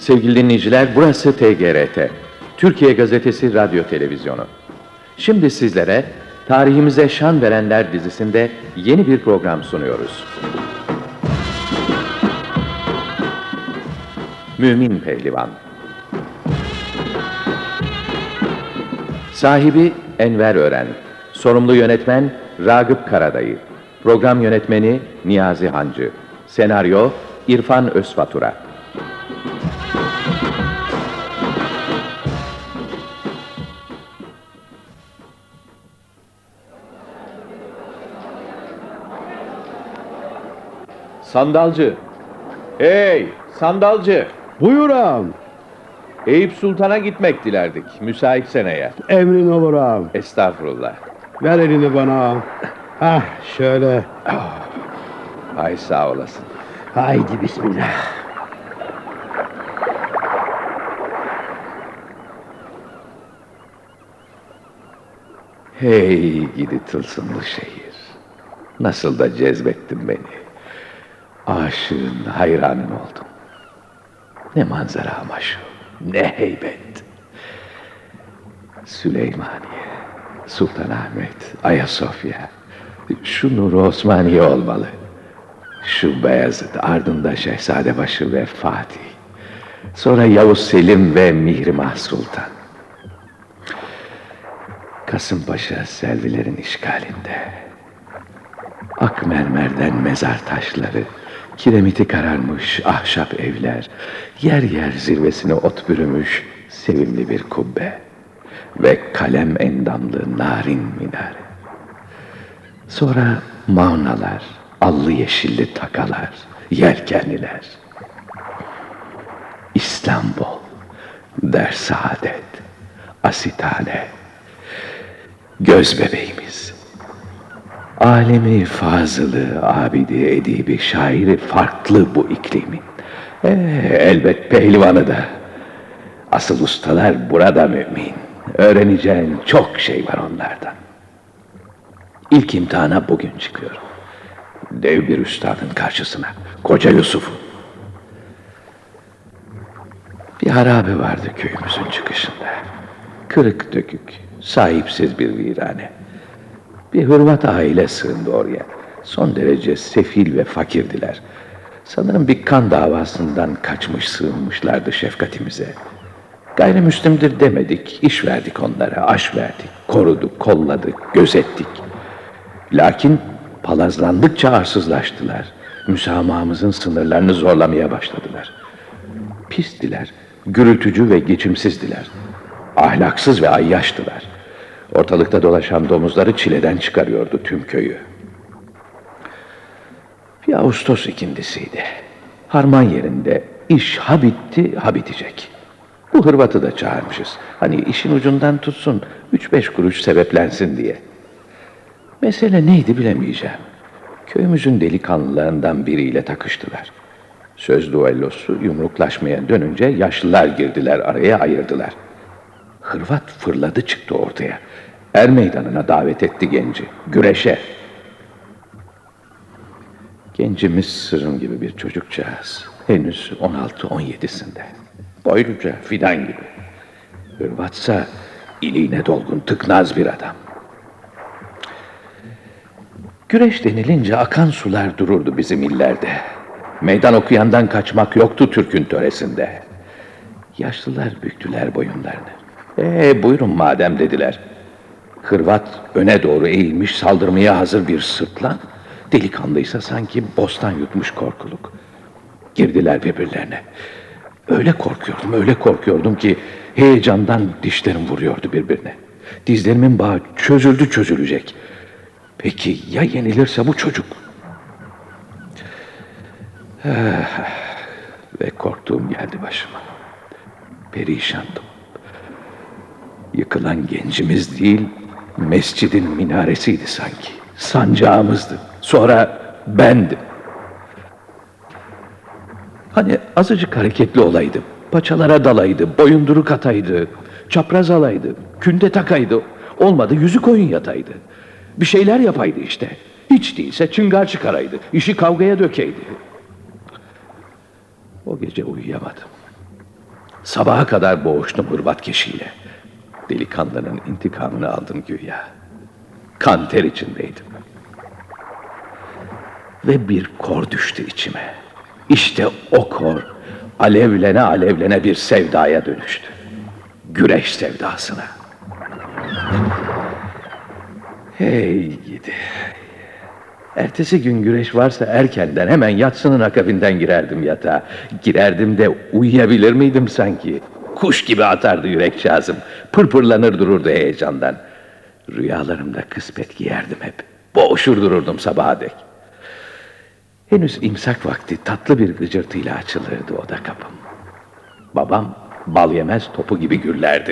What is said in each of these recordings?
Sevgili dinleyiciler, burası TGRT, Türkiye Gazetesi Radyo Televizyonu. Şimdi sizlere Tarihimize Şan Verenler dizisinde yeni bir program sunuyoruz. Mümin Pehlivan. Sahibi Enver Ören, sorumlu yönetmen Ragıp Karadayı, program yönetmeni Niyazi Hancı, senaryo İrfan Özfatura. Sandalcı! Hey, sandalcı! Buyur ağam. Eyüp Sultan'a gitmek dilerdik, müsait seneye. Emrin olur ağam. Estağfurullah. Ver elini bana ağam. Hah, şöyle. Ay sağ olasın. Haydi bismillah. Hey gidi tılsımlı şehir. Nasıl da cezbettin beni. Aşığın, hayranın oldum. Ne manzara ama şu, ne heybet. Süleymaniye, Sultanahmet, Ayasofya. Şu Nur-u Osmaniye olmalı. Şu Beyazıt, ardında Şehzadebaşı ve Fatih. Sonra Yavuz Selim ve Mihrimah Sultan. Kasımpaşa Selvilerin işgalinde. Ak mermerden mezar taşları, kiremiti kararmış ahşap evler, yer yer zirvesine ot bürümüş sevimli bir kubbe ve kalem endamlı narin minare. Sonra mavnalar, allı yeşilli takalar, yelkenliler. İstanbul, Dersaadet, Asitane, göz bebeğimiz. Alemi fazılı, abidi, edibi, şairi farklı bu iklimin. Elbet pehlivanı da. Asıl ustalar burada mümin. Öğreneceğin çok şey var onlardan. İlk imtihana bugün çıkıyorum. Dev bir üstadın karşısına, Koca Yusuf'un. Bir harabe vardı köyümüzün çıkışında. Kırık dökük, sahipsiz bir virane. Bir Hırvat aile sığındı oraya. Son derece sefil ve fakirdiler. Sanırım bir kan davasından kaçmış sığınmışlardı şefkatimize. Gayrimüslimdir demedik, iş verdik onlara, aş verdik, koruduk, kolladık, gözettik. Lakin palazlandıkça arsızlaştılar. Müsamahımızın sınırlarını zorlamaya başladılar. Pistiler, gürültücü ve geçimsizdiler. Ahlaksız ve ayyaştılar. Ortalıkta dolaşan domuzları çileden çıkarıyordu tüm köyü. Bir Ağustos ikindisiydi. Harman yerinde iş ha bitti ha bitecek. Bu Hırvat'ı da çağırmışız. Hani işin ucundan tutsun, 3-5 kuruş sebeplensin diye. Mesele neydi bilemeyeceğim. Köyümüzün delikanlılarından biriyle takıştılar. Söz duellosu yumruklaşmaya dönünce yaşlılar girdiler araya, ayırdılar. Hırvat fırladı çıktı ortaya. Er meydanına davet etti genci, güreşe. Gencimiz sırım gibi bir çocukcağız. Henüz 16-17'sinde. Boyluca, fidan gibi. Hırvatsa iliğine dolgun, tıknaz bir adam. Güreş denilince akan sular dururdu bizim illerde. Meydan okuyandan kaçmak yoktu Türk'ün töresinde. Yaşlılar büktüler boyunlarını. Buyurun madem dediler. Hırvat öne doğru eğilmiş saldırmaya hazır bir sırtlan. Delikanlıysa sanki bostan yutmuş korkuluk. Girdiler birbirlerine. Öyle korkuyordum ki heyecandan dişlerim vuruyordu birbirine. Dizlerimin bağı çözülecek. Peki ya yenilirse bu çocuk? Ve korktuğum geldi başıma. Perişandım. Yıkılan gencimiz değil, mescidin minaresiydi sanki. Sancağımızdı. Sonra bendim. Hani azıcık hareketli olaydı, paçalara dalaydı, boyunduruk ataydı, çapraz alaydı, künde takaydı, olmadı yüzük oyun yataydı. Bir şeyler yapaydı işte. Hiç değilse çıngar çıkaraydı, işi kavgaya dökeydi. O gece uyuyamadım. Sabaha kadar boğuştum hırvatkeşiyle. Delikanlının intikamını aldım güya. Kan ter içindeydim. Ve bir kor düştü içime. İşte o kor alevlene alevlene bir sevdaya dönüştü. Güreş sevdasına. Hey gidi. Ertesi gün güreş varsa erkenden, hemen yatsının akabinden girerdim yatağa. Girerdim de uyuyabilir miydim sanki? Kuş gibi atardı yürek şahsım. Pırpırlanır dururdu heyecandan. Rüyalarımda kısmet giyerdim hep. Boğuşur dururdum sabaha dek. Henüz imsak vakti tatlı bir gıcırtıyla açılırdı oda kapım. Babam bal yemez topu gibi gürlerdi.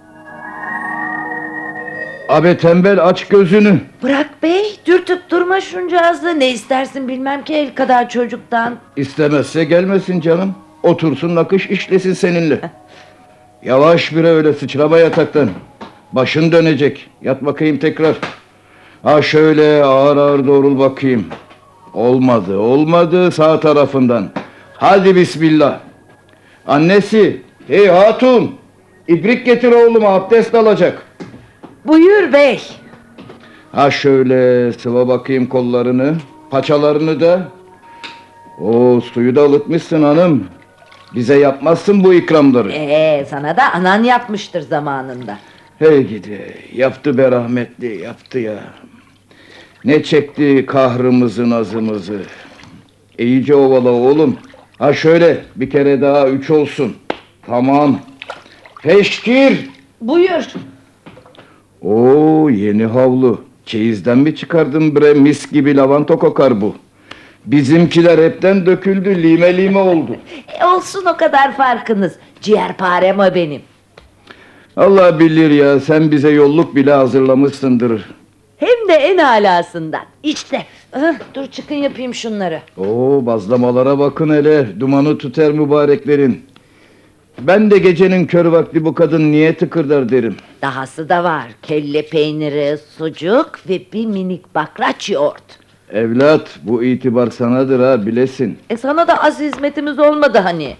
Abi tembel, aç gözünü. Bırak bey, dürtüp durma şuncağızı. Ne istersin bilmem ki el kadar çocuktan. İstemezse gelmesin canım. Otursun nakış işlesin seninle. Yavaş bire, öyle sıçrama yataktan. Başın dönecek. Yat bakayım tekrar. Ha şöyle ağır ağır doğrul bakayım. Olmadı sağ tarafından. Hadi bismillah. Annesi, hey hatun, ibrik getir oğluma, abdest alacak. Buyur bey. Ha şöyle sıva bakayım kollarını, paçalarını da. O suyu da ılıtmışsın hanım. Bize yapmazsın bu ikramları. Sana da anan yapmıştır zamanında. Hey gidi, yaptı be rahmetli, yaptı ya. Ne çekti kahrımızı nazımızı. İyice ovala oğlum. Ha şöyle bir kere daha 3 olsun. Tamam. Peşkir. Buyur. Oo, yeni havlu. Çeyizden mi çıkardın bre, mis gibi lavanta kokar bu. Bizimkiler hepten döküldü, lime lime oldu. Olsun o kadar farkınız. Ciğerparem o benim. Allah bilir ya, sen bize yolluk bile hazırlamışsındır. Hem de en alasından. İşte. Dur çıkın yapayım şunları. Oo, bazlamalara bakın hele, dumanı tüter mübareklerin. Ben de gecenin kör vakti bu kadın niye tıkırdar derim. Dahası da var. Kelle peyniri, sucuk ve bir minik bakraç yoğurt. Evlat, bu itibar sanadır ha, bilesin. Sana da az hizmetimiz olmadı hani.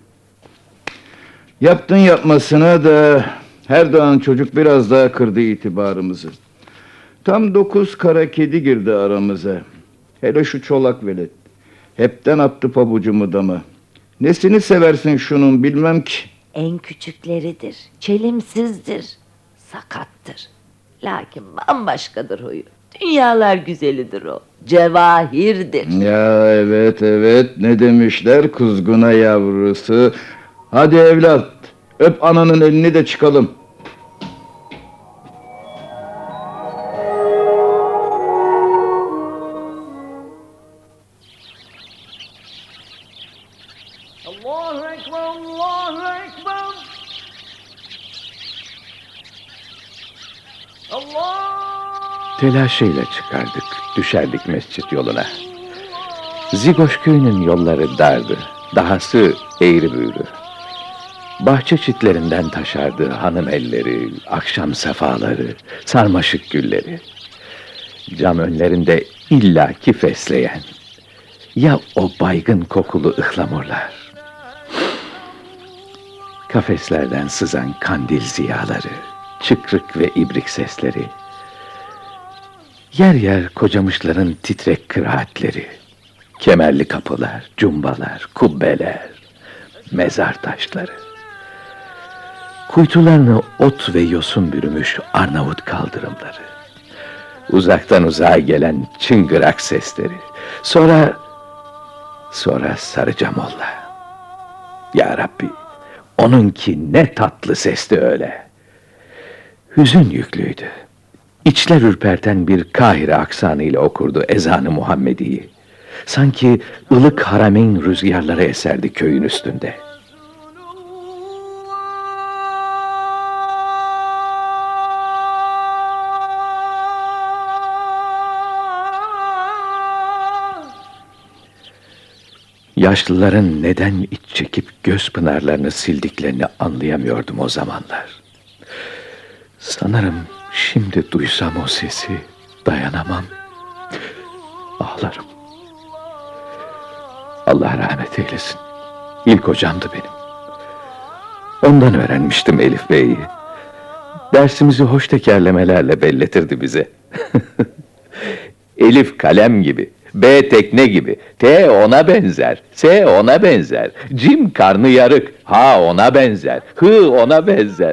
Yaptın yapmasına da her doğan çocuk biraz daha kırdı itibarımızı. Tam 9 kara kedi girdi aramıza. Hele şu çolak velet. Hepten attı pabucumu dama. Nesini seversin şunun bilmem ki. En küçükleridir. Çelimsizdir. Sakattır. Lakin bambaşkadır huyu. Dünyalar güzelidir o. Cevahirdir. Ya evet, ne demişler, kuzguna yavrusu. Hadi evlat, öp ananın elini de çıkalım. Allahu Ekber, Allahu Ekber. Allah! Telaşıyla çıkardık, düşerdik mescit yoluna. Zigoş köyünün yolları dardı, dahası eğri büğrü. Bahçe çitlerinden taşardı hanım elleri, akşam sefaları, sarmaşık gülleri. Cam önlerinde illaki fesleyen, ya o baygın kokulu ıhlamurlar. Kafeslerden sızan kandil ziyaları, çıkrık ve ibrik sesleri. Yer yer kocamışların titrek kıraatleri. Kemerli kapılar, cumbalar, kubbeler, mezar taşları. Kuytularını ot ve yosun bürümüş Arnavut kaldırımları. Uzaktan uzağa gelen çıngırak sesleri. Sonra Sarıcamolla. Ya Rabbi, onunki ne tatlı sesti öyle. Hüzün yüklüydü. İçler ürperten bir Kahire aksanıyla okurdu ezanı Muhammedi'yi. Sanki ılık harameyn rüzgarları eserdi köyün üstünde. Yaşlıların neden iç çekip göz pınarlarını sildiklerini anlayamıyordum o zamanlar. Sanırım şimdi duysam o sesi dayanamam. Ağlarım. Allah rahmet eylesin. İlk hocamdı benim. Ondan öğrenmiştim Elif Bey'i. Dersimizi hoş tekerlemelerle belletirdi bize. Elif kalem gibi, B tekne gibi, T ona benzer, S ona benzer, Cim karnı yarık, H ona benzer, Hı ona benzer.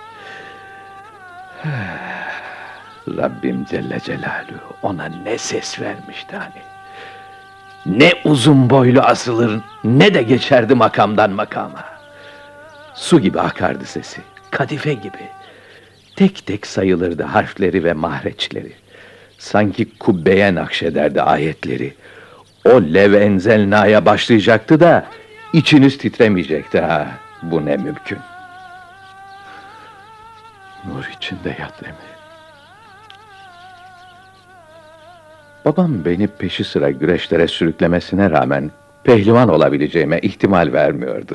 Rabbim Celle Celaluhu ona ne ses vermişti hani. Ne uzun boylu asılır, ne de geçerdi makamdan makama. Su gibi akardı sesi, kadife gibi. Tek tek sayılırdı harfleri ve mahreçleri. Sanki kubbeye nakşederdi ayetleri. O lev enzelnaya başlayacaktı da içiniz titremeyecekti ha. Bu ne mümkün. Nur içinde yat Emi. Babam beni peşi sıra güreşlere sürüklemesine rağmen pehlivan olabileceğime ihtimal vermiyordu.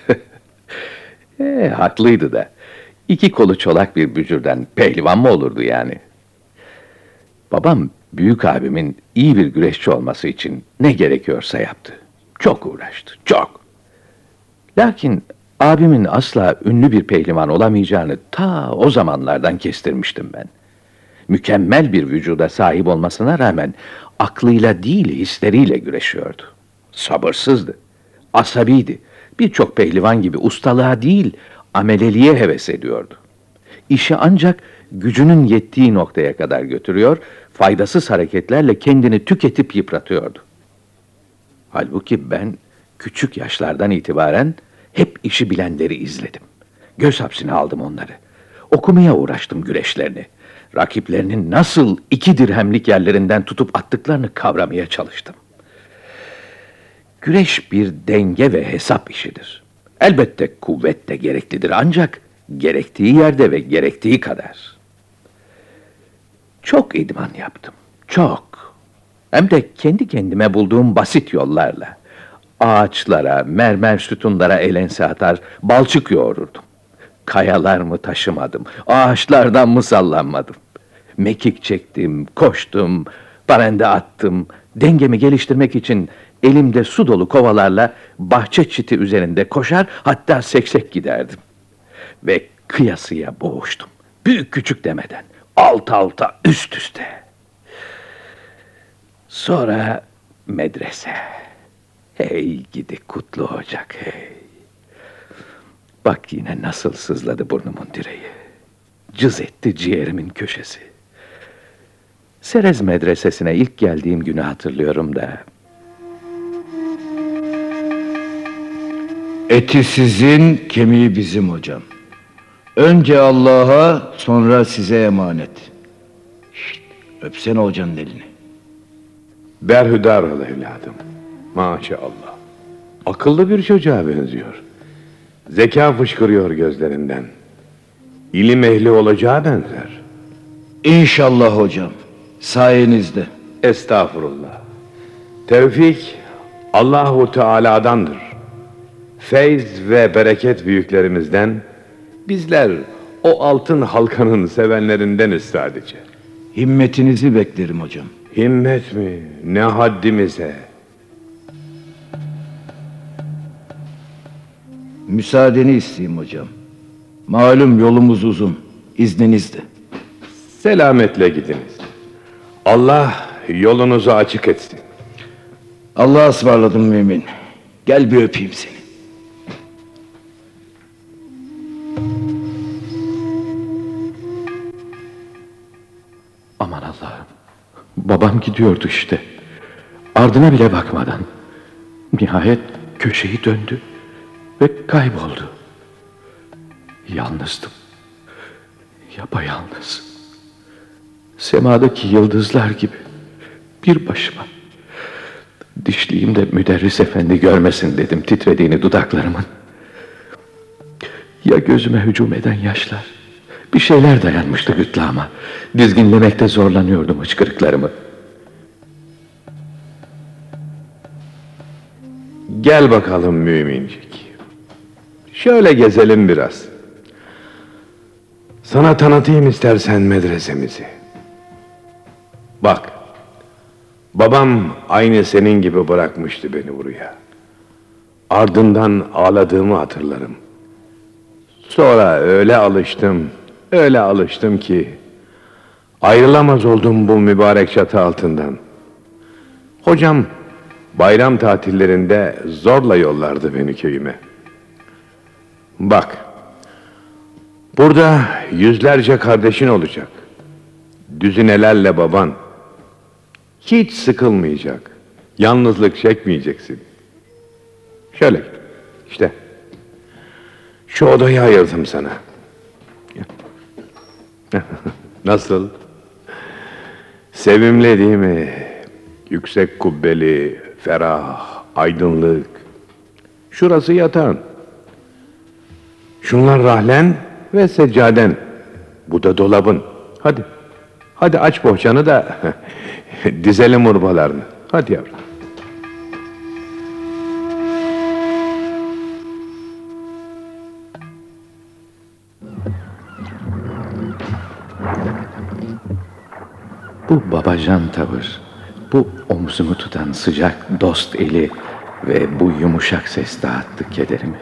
Haklıydı da. 2 kolu çolak bir bücürden pehlivan mı olurdu yani? Babam büyük abimin iyi bir güreşçi olması için ne gerekiyorsa yaptı. Çok uğraştı, çok. Lakin abimin asla ünlü bir pehlivan olamayacağını ta o zamanlardan kestirmiştim ben. Mükemmel bir vücuda sahip olmasına rağmen aklıyla değil hisleriyle güreşiyordu. Sabırsızdı, asabiydi. Birçok pehlivan gibi ustalığa değil ameleliğe heves ediyordu. İşi ancak gücünün yettiği noktaya kadar götürüyor, faydasız hareketlerle kendini tüketip yıpratıyordu. Halbuki ben küçük yaşlardan itibaren hep işi bilenleri izledim. Göz hapsine aldım onları. Okumaya uğraştım güreşlerini. Rakiplerinin nasıl 2 dirhemlik yerlerinden tutup attıklarını kavramaya çalıştım. Güreş bir denge ve hesap işidir. Elbette kuvvet de gereklidir ancak gerektiği yerde ve gerektiği kadar. Çok idman yaptım, çok. Hem de kendi kendime bulduğum basit yollarla. Ağaçlara, mermer sütunlara el ense atar, balçık yoğururdum. Kayalar mı taşımadım, ağaçlardan mı sallanmadım. Mekik çektim, koştum, barende attım. Dengemi geliştirmek için elimde su dolu kovalarla bahçe çiti üzerinde koşar, hatta seksek giderdim. Ve kıyasıya boğuştum. Büyük küçük demeden, alt alta, üst üste. Sonra medrese. Hey gidi kutlu ocak hey. Bak yine nasıl sızladı burnumun direği. Cız etti ciğerimin köşesi. Serez medresesine ilk geldiğim günü hatırlıyorum da. Eti sizin, kemiği bizim hocam. Önce Allah'a, sonra size emanet. Şşt, öpsene hocanın elini. Berhudar ol evladım. Maşallah. Akıllı bir çocuğa benziyor. Zeka fışkırıyor gözlerinden. İlim ehli olacağı benzer. İnşallah hocam, sayenizde. Estağfurullah. Tevfik Allahu Teala'dandır. Feyz ve bereket büyüklerimizden, bizler o altın halkanın sevenlerindeniz sadece. Himmetinizi beklerim hocam. Himmet mi? Ne haddimize? Müsaadeni isteyeyim hocam. Malum yolumuz uzun, izninizle. Selametle gidiniz. Allah yolunuzu açık etsin. Allah'a ısmarladım mümin. Gel bir öpeyim seni. Aman Allah'ım. Babam gidiyordu işte. Ardına bile bakmadan. Nihayet köşeyi döndü ve kayboldu. Yalnızdım. Yapayalnız. Semadaki yıldızlar gibi. Bir başıma. Dişliğimde müderris efendi görmesin dedim titrediğini dudaklarımın. Ya gözüme hücum eden yaşlar. Bir şeyler dayanmıştı gırtlağıma. Dizginlemekte zorlanıyordum hıçkırıklarımı. Gel bakalım mümincik. Şöyle gezelim biraz. Sana tanıtayım istersen medresemizi. Bak, babam aynı senin gibi bırakmıştı beni buraya. Ardından ağladığımı hatırlarım. Sonra öyle alıştım ki ayrılamaz oldum bu mübarek çatı altından. Hocam bayram tatillerinde zorla yollardı beni köyüme. Bak, burada yüzlerce kardeşin olacak. Düzinelerle baban. Hiç sıkılmayacak. Yalnızlık çekmeyeceksin. Şöyle işte. Şu odayı ayırdım sana. Nasıl? Sevimli değil mi? Yüksek kubbeli, ferah, aydınlık. Şurası yatağın. Şunlar rahlen ve seccaden. Bu da dolabın. Hadi aç bohçanı da dizelim urbalarını. Hadi yavrum. Bu babacan tavır, bu omzumu tutan sıcak dost eli ve bu yumuşak ses dağıttı kederimi.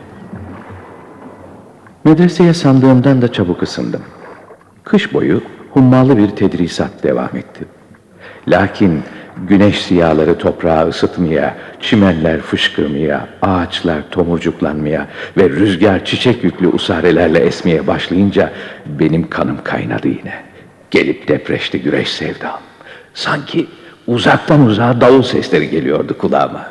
Medreseye sandığımdan da çabuk ısındım. Kış boyu hummalı bir tedrisat devam etti. Lakin güneş ziyaları toprağı ısıtmaya, çimenler fışkırmaya, ağaçlar tomurcuklanmaya ve rüzgar çiçek yüklü usarelerle esmeye başlayınca benim kanım kaynadı yine. Gelip depreşti güreş sevdam. Sanki uzaktan uzağa davul sesleri geliyordu kulağıma.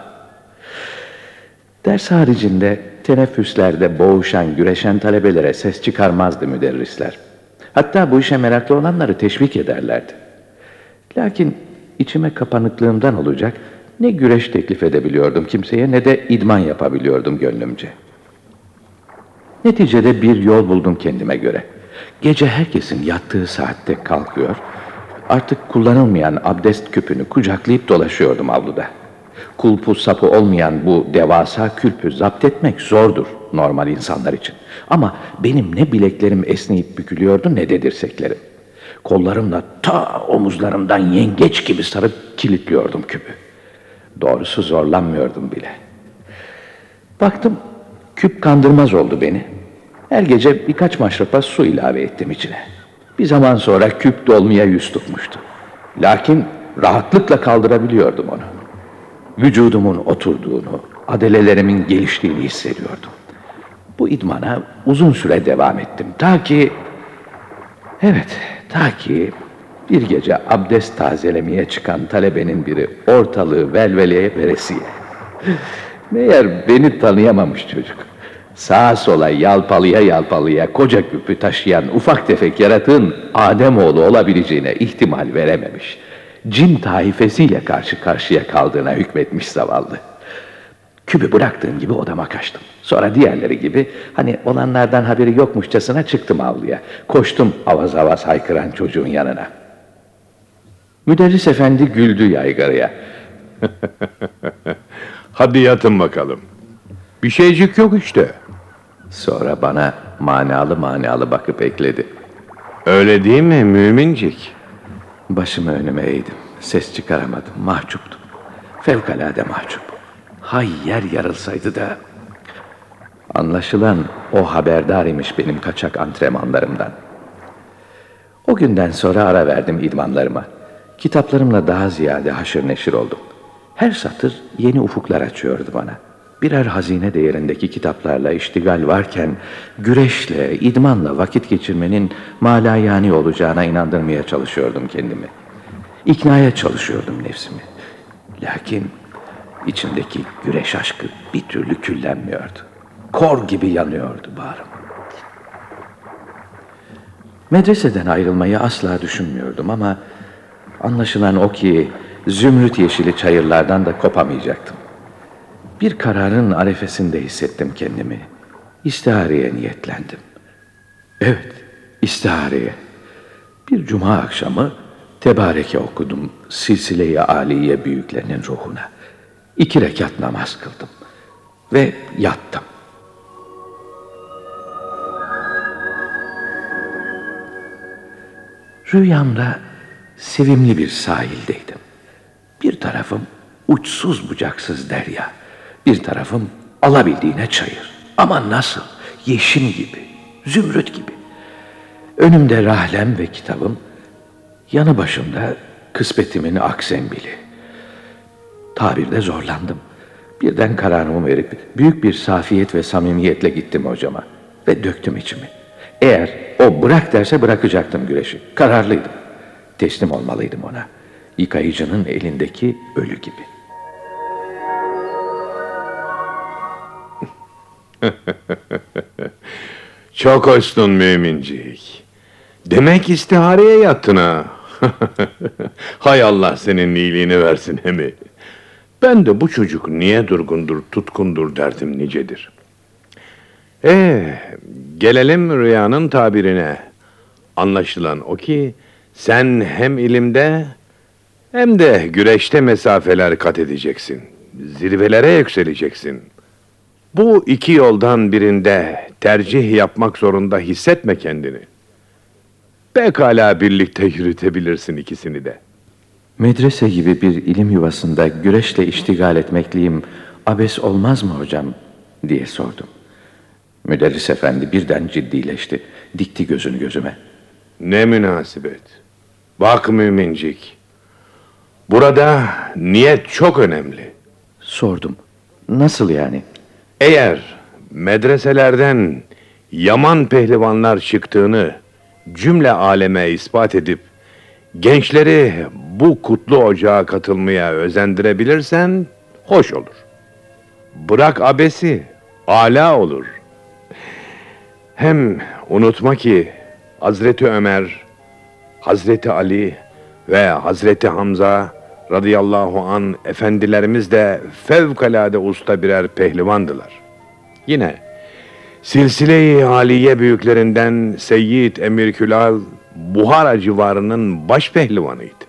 Ders haricinde teneffüslerde boğuşan, güreşen talebelere ses çıkarmazdı müderrisler. Hatta bu işe meraklı olanları teşvik ederlerdi. Lakin içime kapanıklığımdan olacak ne güreş teklif edebiliyordum kimseye ne de idman yapabiliyordum gönlümce. Neticede bir yol buldum kendime göre. Gece herkesin yattığı saatte kalkıyor, artık kullanılmayan abdest küpünü kucaklayıp dolaşıyordum avluda. Kulpu sapı olmayan bu devasa külpü zapt etmek zordur normal insanlar için. Ama benim ne bileklerim esneyip bükülüyordu ne de dirseklerim. Kollarımla ta omuzlarımdan yengeç gibi sarıp kilitliyordum küpü. Doğrusu zorlanmıyordum bile. Baktım küp kandırmaz oldu beni. Her gece birkaç maşrapa su ilave ettim içine. Bir zaman sonra küp dolmaya yüz tutmuştu. Lakin rahatlıkla kaldırabiliyordum onu. Vücudumun oturduğunu, adelelerimin geliştiğini hissediyordum. Bu idmana uzun süre devam ettim. Ta ki bir gece abdest tazelemeye çıkan talebenin biri ortalığı velveleye veresiye. Meğer beni tanıyamamış çocuk. Sağa sola yalpalıya koca küpü taşıyan ufak tefek yaratığın Ademoğlu olabileceğine ihtimal verememiş. Cin taifesiyle karşı karşıya kaldığına hükmetmiş zavallı. Küpü bıraktığım gibi odama kaçtım. Sonra diğerleri gibi olanlardan haberi yokmuşçasına çıktım avluya. Koştum avaz avaz haykıran çocuğun yanına. Müderris efendi güldü yaygaraya. Hadi yatın bakalım. Bir şeycik yok işte. Sonra bana manalı bakıp ekledi. Öyle değil mi mümincik? Başımı önüme eğdim. Ses çıkaramadım. Mahcuptum. Fevkalade mahcup. Hay yer yarılsaydı da. Anlaşılan o haberdar imiş benim kaçak antrenmanlarımdan. O günden sonra ara verdim idmanlarıma. Kitaplarımla daha ziyade haşır neşir oldum. Her satır yeni ufuklar açıyordu bana. Birer hazine değerindeki kitaplarla iştigal varken güreşle, idmanla vakit geçirmenin malayani olacağına inandırmaya çalışıyordum kendimi. İknaya çalışıyordum nefsimi. Lakin içimdeki güreş aşkı bir türlü küllenmiyordu. Kor gibi yanıyordu bağrım. Medreseden ayrılmayı asla düşünmüyordum ama anlaşılan o ki zümrüt yeşili çayırlardan da kopamayacaktım. Bir kararın arefesinde hissettim kendimi. İstihareye niyetlendim. Evet, istihareye. Bir cuma akşamı tebareke okudum silsile-i âliye büyüklerinin ruhuna. 2 rekat namaz kıldım ve yattım. Rüyamda sevimli bir sahildeydim. Bir tarafım uçsuz bucaksız derya, bir tarafım alabildiğine çayır. Ama nasıl? Yeşim gibi. zümrüt gibi. Önümde rahlem ve kitabım, yanı başımda kısmetimin aksembili. Tabirde zorlandım. Birden kararımı verip büyük bir safiyet ve samimiyetle gittim hocama ve döktüm içimi. Eğer o bırak derse bırakacaktım güreşi. Kararlıydım. Teslim olmalıydım ona. Yıkayıcının elindeki ölü gibi. Çok hoştun mümincik. Demek istihareye yattın ha. Hay Allah senin iyiliğini versin hemi. Ben de bu çocuk niye durgundur, tutkundur derdim nicedir. Gelelim rüyanın tabirine. Anlaşılan o ki sen hem ilimde hem de güreşte mesafeler kat edeceksin. Zirvelere yükseleceksin. Bu iki yoldan birinde tercih yapmak zorunda hissetme kendini. Pekala birlikte yürütebilirsin ikisini de. Medrese gibi bir ilim yuvasında güreşle iştigal etmekliyim abes olmaz mı hocam diye sordum. Müderris efendi birden ciddileşti. Dikti gözünü gözüme. Ne münasebet. Bak mümincik. Burada niyet çok önemli. Sordum. Nasıl yani? Eğer medreselerden yaman pehlivanlar çıktığını cümle aleme ispat edip gençleri bu kutlu ocağa katılmaya özendirebilirsen hoş olur. Bırak abesi, âlâ olur. Hem unutma ki Hazreti Ömer, Hazreti Ali ve Hazreti Hamza radıyallahu an efendilerimiz de fevkalade usta birer pehlivandılar. Yine silsile-i haliye büyüklerinden Seyyid Emirkülal Buhara civarının baş pehlivanıydı.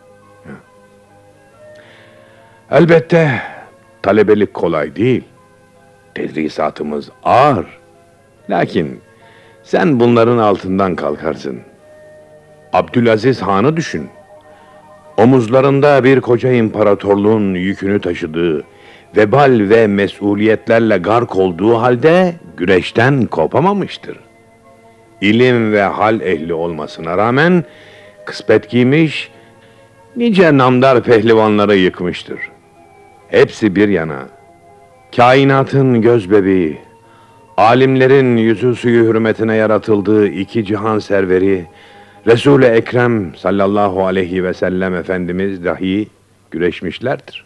Elbette talebelik kolay değil. Tedrisatımız ağır. Lakin sen bunların altından kalkarsın. Abdülaziz Han'ı düşün. Omuzlarında bir koca imparatorluğun yükünü taşıdığı, vebal ve mesuliyetlerle gark olduğu halde güreşten kopamamıştır. İlim ve hal ehli olmasına rağmen kısmet giymiş, nice namdar pehlivanları yıkmıştır. Hepsi bir yana, kainatın göz bebeği, alimlerin yüzü suyu hürmetine yaratıldığı iki cihan serveri, Resul-i Ekrem sallallahu aleyhi ve sellem Efendimiz dahi güreşmişlerdir.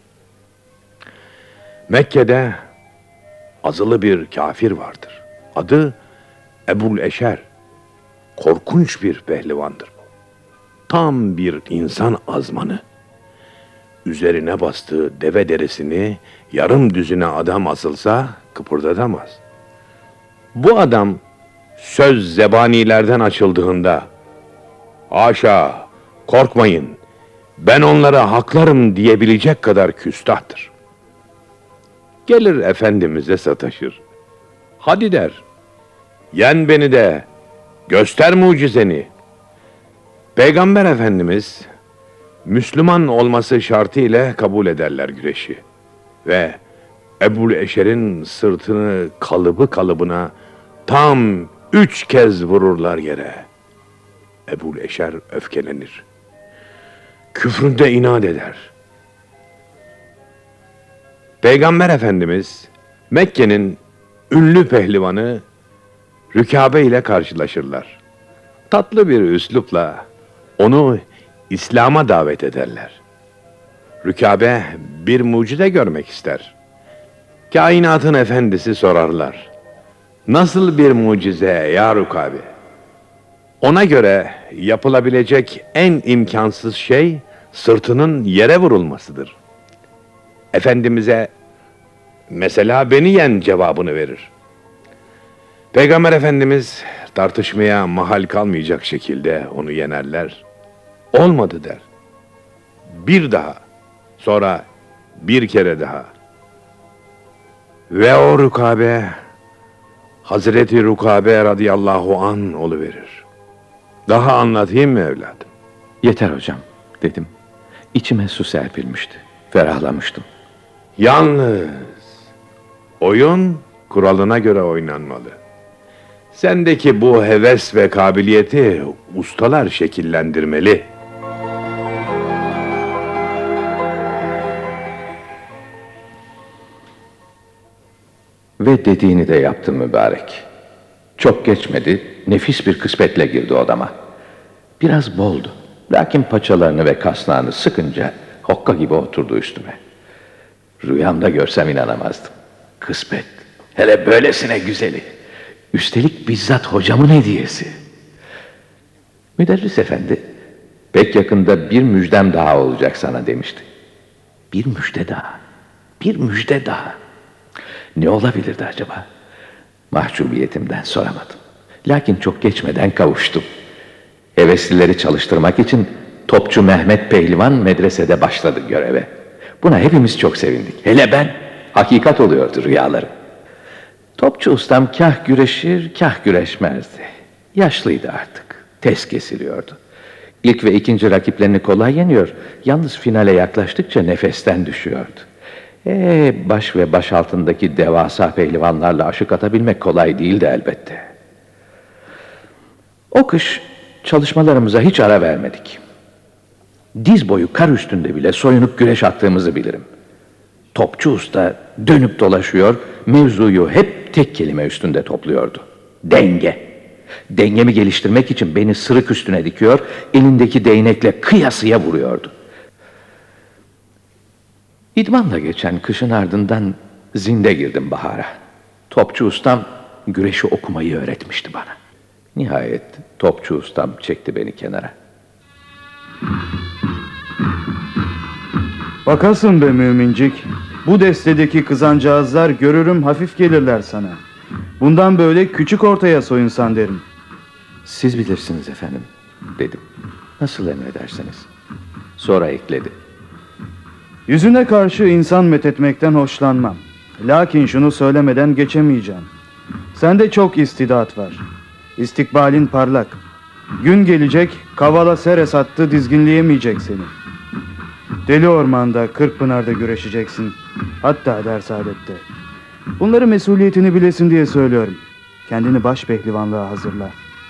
Mekke'de azılı bir kafir vardır. Adı Ebul Eşer. Korkunç bir pehlivandır bu. Tam bir insan azmanı. Üzerine bastığı deve derisini yarım düzine adam asılsa kıpırdatamaz. Bu adam söz zebanilerden açıldığında haşa, korkmayın, ben onlara haklarım diyebilecek kadar küstahtır. Gelir Efendimiz'e sataşır. Hadi der, yen beni de, göster mucizeni. Peygamber Efendimiz, Müslüman olması şartıyla kabul ederler güreşi. Ve Ebul Eşer'in sırtını kalıbı kalıbına tam 3 kez vururlar yere. Ebul Eşer öfkelenir. Küfründe inat eder. Peygamber Efendimiz Mekke'nin ünlü pehlivanı Rükabe ile karşılaşırlar. Tatlı bir üslupla onu İslam'a davet ederler. Rükabe bir mucize görmek ister. Kainatın efendisi sorarlar. Nasıl bir mucize ya Rükabe? Ona göre yapılabilecek en imkansız şey sırtının yere vurulmasıdır. Efendimiz'e mesela beni yen cevabını verir. Peygamber Efendimiz tartışmaya mahal kalmayacak şekilde onu yenerler. Olmadı der. Bir daha, sonra bir kere daha. Ve o Rükabe, Hazreti Rükabe radıyallahu an oluverir. Daha anlatayım mı evladım? Yeter hocam dedim. İçime su serpilmişti. Ferahlamıştım. Yalnız oyun kuralına göre oynanmalı. Sendeki bu heves ve kabiliyeti ustalar şekillendirmeli. Ve dediğini de yaptım mübarek. Çok geçmedi, nefis bir kısmetle girdi odama. Biraz boldu. Lakin paçalarını ve kasnağını sıkınca hokka gibi oturdu üstüme. Rüyamda görsem inanamazdım. Kısmet, hele böylesine güzeli. Üstelik bizzat hocamın hediyesi. Müderris efendi, pek yakında bir müjdem daha olacak sana demişti. Bir müjde daha, bir müjde daha. Ne olabilirdi acaba? Mahcubiyetimden soramadım. Lakin çok geçmeden kavuştum. Heveslileri çalıştırmak için Topçu Mehmet Pehlivan medresede başladı göreve. Buna hepimiz çok sevindik. Hele ben, hakikat oluyordu rüyalarım. Topçu ustam kah güreşir, kah güreşmezdi. Yaşlıydı artık, tez kesiliyordu. İlk ve ikinci rakiplerini kolay yeniyor. Yalnız finale yaklaştıkça nefesten düşüyordu. Baş ve baş altındaki devasa pehlivanlarla aşık atabilmek kolay değildi elbette. O kış çalışmalarımıza hiç ara vermedik. Diz boyu kar üstünde bile soyunup güreş attığımızı bilirim. Topçu usta dönüp dolaşıyor, mevzuyu hep tek kelime üstünde topluyordu. Denge. Dengemi geliştirmek için beni sırık üstüne dikiyor, elindeki değnekle kıyasıya vuruyordu. İdmanla geçen kışın ardından zinde girdim bahara. Topçu ustam güreşi okumayı öğretmişti bana. Nihayet topçu ustam çekti beni kenara. Bakasın be mümincik, bu destedeki kızancağızlar görürüm hafif gelirler sana. Bundan böyle küçük ortaya soyunsan derim. Siz bilirsiniz efendim, dedim. Nasıl emredersiniz? Sonra ekledi. Yüzüne karşı insan methetmekten hoşlanmam. Lakin şunu söylemeden geçemeyeceğim. Sende çok istidat var. İstikbalin parlak. Gün gelecek, kavala seres attı dizginleyemeyecek seni. Deli ormanda, Kırkpınar'da güreşeceksin. Hatta dersadette. Bunları mesuliyetini bilesin diye söylüyorum. Kendini baş pehlivanlığa hazırla.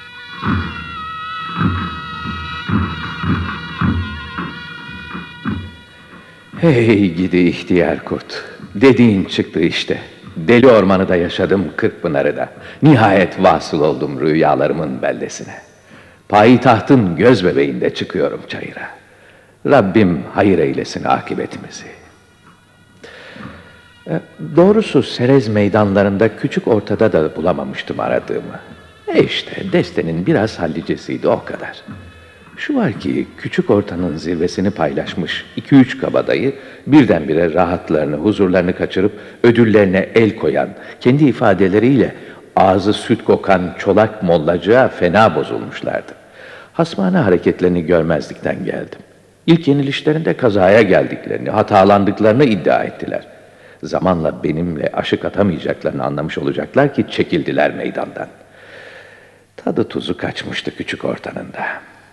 Hey gidi ihtiyar kurt. Dediğin çıktı işte. Deli ormanı da yaşadım, Kırkpınar'ı da. Nihayet vasıl oldum rüyalarımın beldesine. Payitahtın göz bebeğinde çıkıyorum çayıra. Rabbim hayır eylesin akıbetimizi. Doğrusu Serez meydanlarında küçük ortada da bulamamıştım aradığımı. İşte destenin biraz hallicesiydi o kadar. Şu var ki küçük ortanın zirvesini paylaşmış 2-3 kabadayı birdenbire rahatlarını, huzurlarını kaçırıp ödüllerine el koyan, kendi ifadeleriyle ağzı süt kokan çolak mollacığa fena bozulmuşlardı. Hasmane hareketlerini görmezlikten geldim. İlk yenilişlerinde kazaya geldiklerini, hatalandıklarını iddia ettiler. Zamanla benimle aşık atamayacaklarını anlamış olacaklar ki çekildiler meydandan. Tadı tuzu kaçmıştı küçük ortanın da.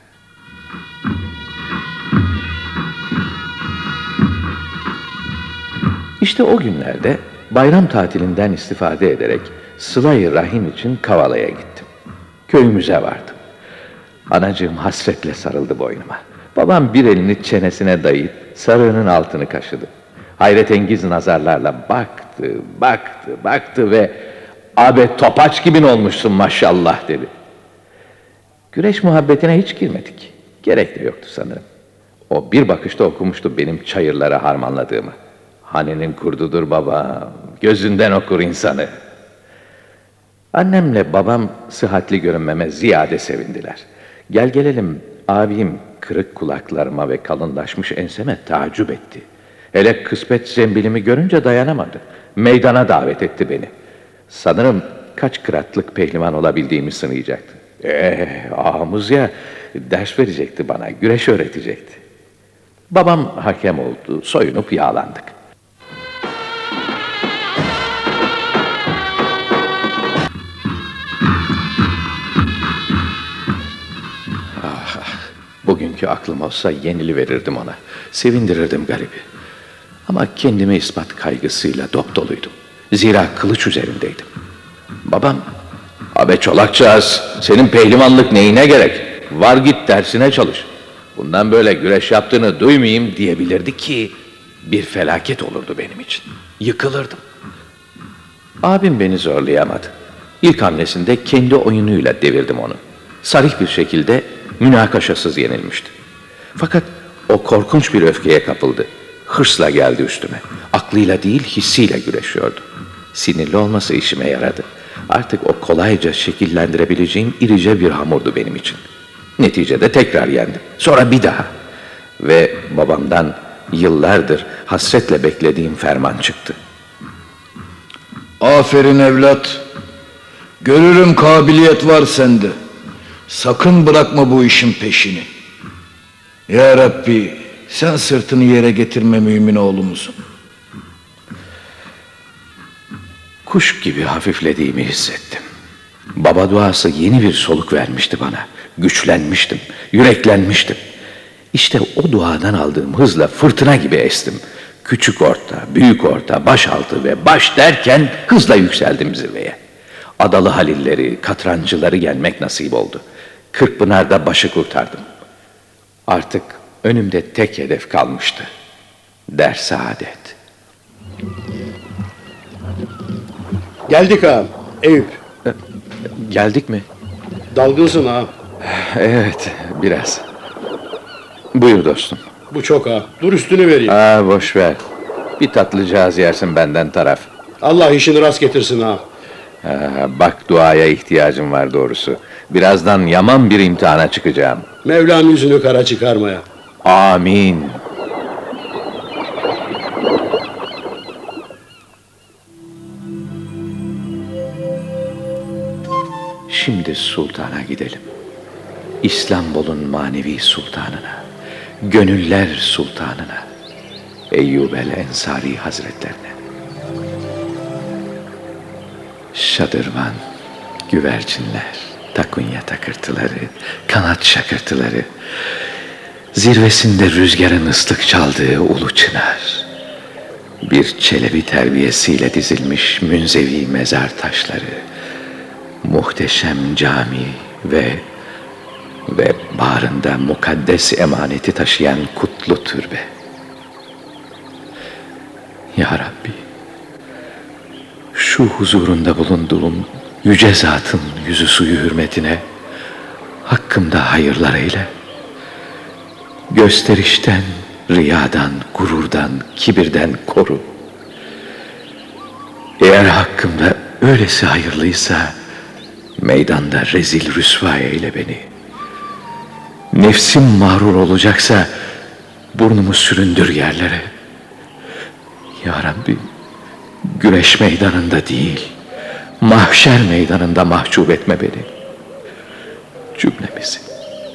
İşte o günlerde bayram tatilinden istifade ederek Sıla-i Rahim için Kavala'ya gittim. Köyümüze vardım. Anacığım hasretle sarıldı boynuma. Babam bir elini çenesine dayayıp sarığının altını kaşıdı. Hayretengiz nazarlarla baktı ve "Abi topaç gibin olmuşsun maşallah" dedi. Güreş muhabbetine hiç girmedik. Gerek de yoktu sanırım. O bir bakışta okumuştu benim çayırlara harmanladığımı. Hanenin kurdudur baba, gözünden okur insanı. Annemle babam sıhhatli görünmeme ziyade sevindiler. Gel gelelim abim kırık kulaklarıma ve kalınlaşmış enseme tacip etti. Hele kısmet zembilimi görünce dayanamadı. Meydana davet etti beni. Sanırım kaç kıratlık pehlivan olabildiğimi sınayacaktı. Ağamız ya, ders verecekti bana, güreş öğretecekti. Babam hakem oldu, soyunup yağlandık. Bugünkü aklım olsa yeniliverirdim ona. Sevindirirdim garibi. Ama kendimi ispat kaygısıyla dop doluydum. Zira kılıç üzerindeydim. Babam Abi çolakçağız, senin pehlivanlık neyine gerek? Var git dersine çalış. Bundan böyle güreş yaptığını duymayayım diyebilirdi ki bir felaket olurdu benim için. Yıkılırdım. Abim beni zorlayamadı. İlk hamlesinde kendi oyunuyla devirdim onu. Sarih bir şekilde münakaşasız yenilmişti. Fakat o korkunç bir öfkeye kapıldı. Hırsla geldi üstüme. Aklıyla değil hissiyle güreşiyordu. Sinirli olması işime yaradı. Artık o kolayca şekillendirebileceğim irice bir hamurdu benim için. Neticede tekrar yendim. Sonra bir daha. Ve babamdan yıllardır hasretle beklediğim ferman çıktı. Aferin evlat. Görürüm kabiliyet var sende. Sakın bırakma bu işin peşini. Ya Rabbi, sen sırtını yere getirme mümin oğlumuzun. Kuş gibi hafiflediğimi hissettim. Baba duası yeni bir soluk vermişti bana. Güçlenmiştim, yüreklenmiştim. İşte o duadan aldığım hızla fırtına gibi estim. Küçük orta, büyük orta, başaltı ve baş derken hızla yükseldim zirveye. Adalı halilleri, katrancıları yenmek nasip oldu. Kırkpınar'da başı kurtardım. Artık önümde tek hedef kalmıştı. Der-saadet. Geldik ağam. Eyüp. Geldik mi? Dalgınsın ağam. Evet, biraz. Buyur dostum. Bu çok ağam. Dur üstünü vereyim. Boş ver. Bir tatlıcağız yersin benden taraf. Allah işini rast getirsin ağam. Bak duaya ihtiyacım var doğrusu. Birazdan yaman bir imtihana çıkacağım. Mevlam yüzünü kara çıkarmaya. Amin. Şimdi sultana gidelim. İstanbul'un manevi sultanına, gönüller sultanına, Eyyub el-Ensari Hazretlerine. Şadırvan, güvercinler, takunya takırtıları, kanat şakırtıları, zirvesinde rüzgarın ıslık çaldığı ulu çınar, bir çelebi terbiyesiyle dizilmiş münzevi mezar taşları, muhteşem cami ve bağrında mukaddes emaneti taşıyan kutlu türbe. Ya Rabbi, şu huzurunda bulunduğum yüce zatın yüzü suyu hürmetine hakkımda hayırlar eyle. Gösterişten, riyadan, gururdan, kibirden koru. Eğer hakkımda öylesi hayırlıysa meydanda rezil rüsva eyle beni. Nefsim mağrur olacaksa burnumu süründür yerlere. Ya Rabbi, güreş meydanında değil, mahşer meydanında mahcup etme beni. Cümlemizi.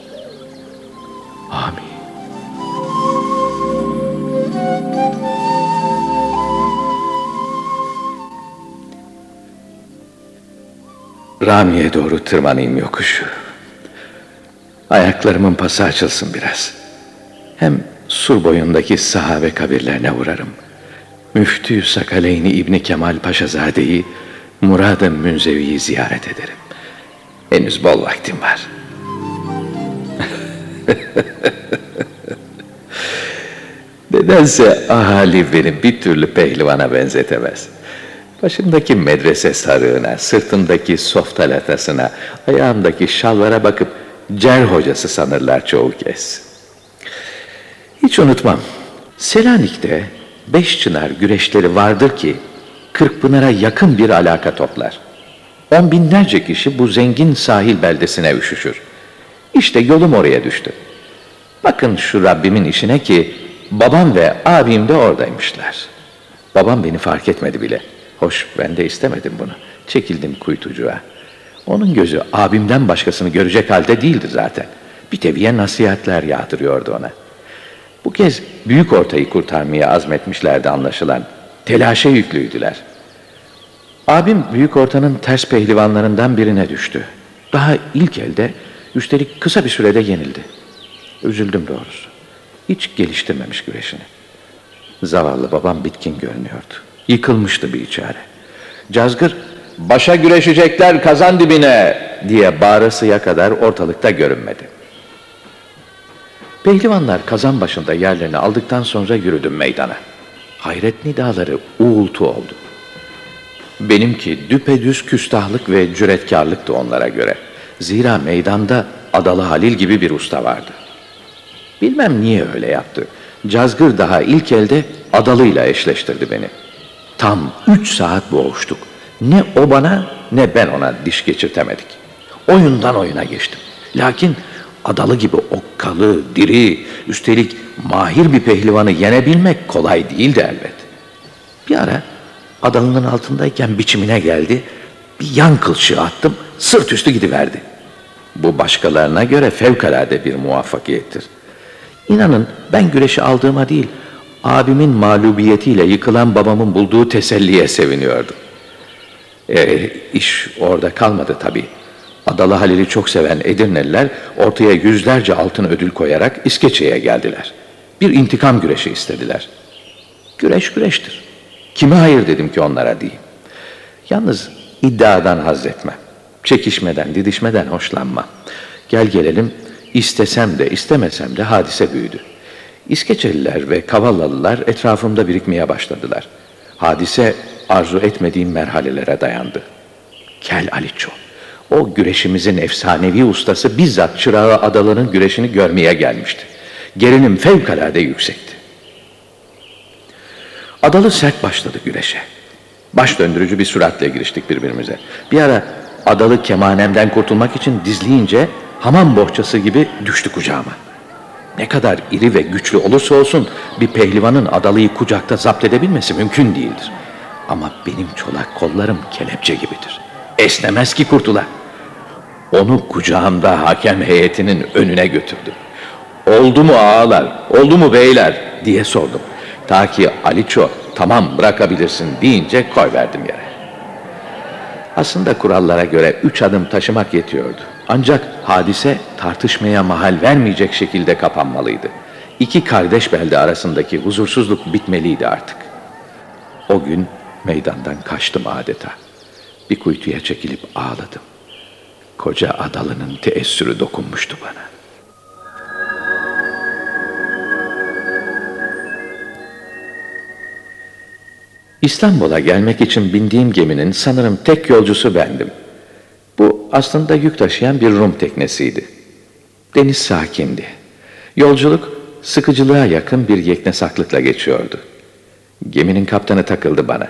Amin. Rami'ye doğru tırmanayım yokuşu. Ayaklarımın pası açılsın biraz. Hem sur boyundaki sahabe kabirlerine uğrarım. Müftü Sakaleyni İbni Kemal Paşazade'yi, Murad-ı Münzevi'yi ziyaret ederim. Henüz bol vaktim var. Nedense ahali beni bir türlü pehlivana benzetemez. Başımdaki medrese sarığına, sırtımdaki softalatasına, ayağımdaki şalvara bakıp cer hocası sanırlar çoğu kez. Hiç unutmam, Selanik'te Beşçınar güreşleri vardır ki Kırkpınar'a yakın bir alaka toplar. 10 binlerce kişi bu zengin sahil beldesine üşüşür. İşte yolum oraya düştü. Bakın şu Rabbimin işine ki babam ve abim de oradaymışlar. Babam beni fark etmedi bile. Hoş, ben de istemedim bunu. Çekildim kuytucuğa. Onun gözü abimden başkasını görecek halde değildi zaten. Bir teviye nasihatler yağdırıyordu ona. Bu kez büyük ortayı kurtarmaya azmetmişlerdi anlaşılan. Telaşa yüklüydüler. Abim büyük ortanın ters pehlivanlarından birine düştü. Daha ilk elde, üstelik kısa bir sürede yenildi. Üzüldüm doğrusu. Hiç geliştirmemiş güreşini. Zavallı babam bitkin görünüyordu. Yıkılmıştı bir içare. Cazgır başa güreşecekler kazan dibine diye bağırasıya kadar ortalıkta görünmedi. Pehlivanlar kazan başında yerlerini aldıktan sonra yürüdüm meydana. Hayret nidaları uğultu oldu. Benimki düpedüz küstahlık ve cüretkarlıktı onlara göre. Zira meydanda Adalı Halil gibi bir usta vardı. Bilmem niye öyle yaptı. Cazgır daha ilk elde Adalı'yla eşleştirdi beni. Tam 3 saat boğuştuk. Ne o bana ne ben ona diş geçirtemedik. Oyundan oyuna geçtim. Lakin Adalı gibi okkalı, diri, üstelik mahir bir pehlivanı yenebilmek kolay değildi elbet. Bir ara Adalı'nın altındayken biçimine geldi, bir yan kılçığı attım, sırt üstü gidiverdi. Bu başkalarına göre fevkalade bir muvaffakiyettir. İnanın ben güreşi aldığıma değil, abimin mağlubiyetiyle yıkılan babamın bulduğu teselliye seviniyordum. İş orada kalmadı tabii. Adalı Halil'i çok seven Edirneliler ortaya yüzlerce altın ödül koyarak İskeçe'ye geldiler. Bir intikam güreşi istediler. Güreş güreştir. Kime hayır dedim ki onlara diyeyim. Yalnız iddiadan haz etmem. Çekişmeden, didişmeden hoşlanmam. Gel gelelim istesem de istemesem de hadise büyüdü. İskeçeliler ve Kavallalılar etrafımda birikmeye başladılar. Hadise arzu etmediğim merhalelere dayandı. Kel Aliço, o güreşimizin efsanevi ustası bizzat çırağı Adalı'nın güreşini görmeye gelmişti. Gerilim fevkalade yüksekti. Adalı sert başladı güreşe. Baş döndürücü bir süratle giriştik birbirimize. Bir ara Adalı kemanemden kurtulmak için dizleyince hamam bohçası gibi düştü kucağıma. Ne kadar iri ve güçlü olursa olsun bir pehlivanın Adalı'yı kucakta zapt edebilmesi mümkün değildir. Ama benim çolak kollarım kelepçe gibidir. Esnemez ki kurtula. Onu kucağımda hakem heyetinin önüne götürdüm. Oldu mu ağalar, oldu mu beyler diye sordum. Ta ki Aliço tamam bırakabilirsin deyince koyverdim yere. Aslında kurallara göre 3 adım taşımak yetiyordu. Ancak hadise tartışmaya mahal vermeyecek şekilde kapanmalıydı. 2 kardeş belde arasındaki huzursuzluk bitmeliydi artık. O gün meydandan kaçtım adeta. Bir kuytuya çekilip ağladım. Koca Adalı'nın teessürü dokunmuştu bana. İstanbul'a gelmek için bindiğim geminin sanırım tek yolcusu bendim. Bu aslında yük taşıyan bir Rum teknesiydi. Deniz sakindi. Yolculuk sıkıcılığa yakın bir yeknesaklıkla geçiyordu. Geminin kaptanı takıldı bana.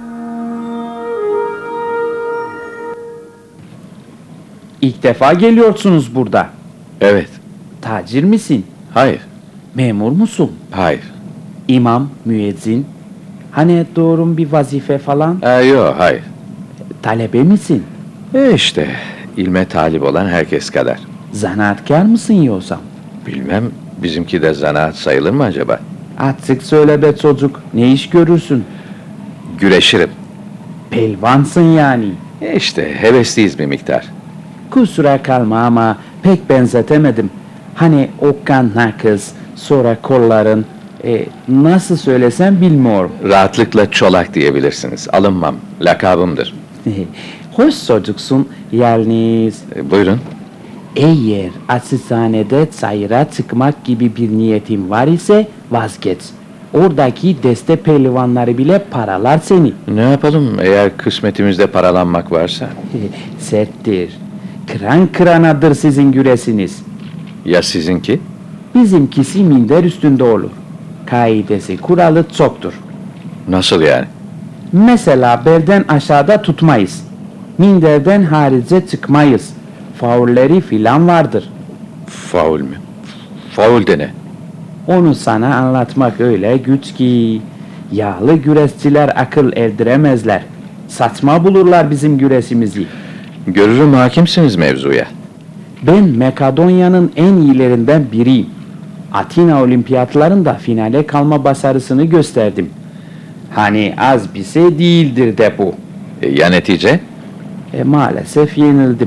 İlk defa geliyorsunuz burada. Evet, Tacir misin? hayır, Memur musun? hayır. İmam, müezzin? Hani doğru bir vazife falan? Yok, hayır. Talebe misin? İşte ilme talip olan herkes kadar. Zanaatkar mısın yoksa? Bilmem bizimki de zanaat sayılır mı acaba? Artık söyle be çocuk, ne iş görürsün? Güreşirim. Pelvansın yani. İşte hevesliyiz bir miktar. Kusura kalma ama pek benzetemedim. Hani okkan nakız, sonra kolların, nasıl söylesem bilmiyorum. Rahatlıkla çolak diyebilirsiniz. Alınmam. Lakabımdır. Hoş çocuksun yalnız. Buyurun. Eğer asistanede çayıra çıkmak gibi bir niyetin var ise vazgeç. Oradaki deste pehlivanları bile paralar seni. Ne yapalım eğer kısmetimizde paralanmak varsa? Serttir. Kıran kıranadır sizin güresiniz. Ya sizinki? Bizimkisi minder üstünde olur. Kaidesi, kuralı çoktur. Nasıl yani? Mesela belden aşağıda tutmayız. Minderden harice çıkmayız. Faulleri filan vardır. Faul mü? Faul de ne? Onu sana anlatmak öyle güç ki. Yağlı güreşçiler akıl erdiremezler. Saçma bulurlar bizim güresimizi. Görürüm hakimsiniz mevzuya. Ben Makedonya'nın en iyilerinden biriyim. Atina olimpiyatlarında finale kalma başarısını gösterdim. Hani az bir şey değildir de bu. Ya netice? Maalesef yenildim.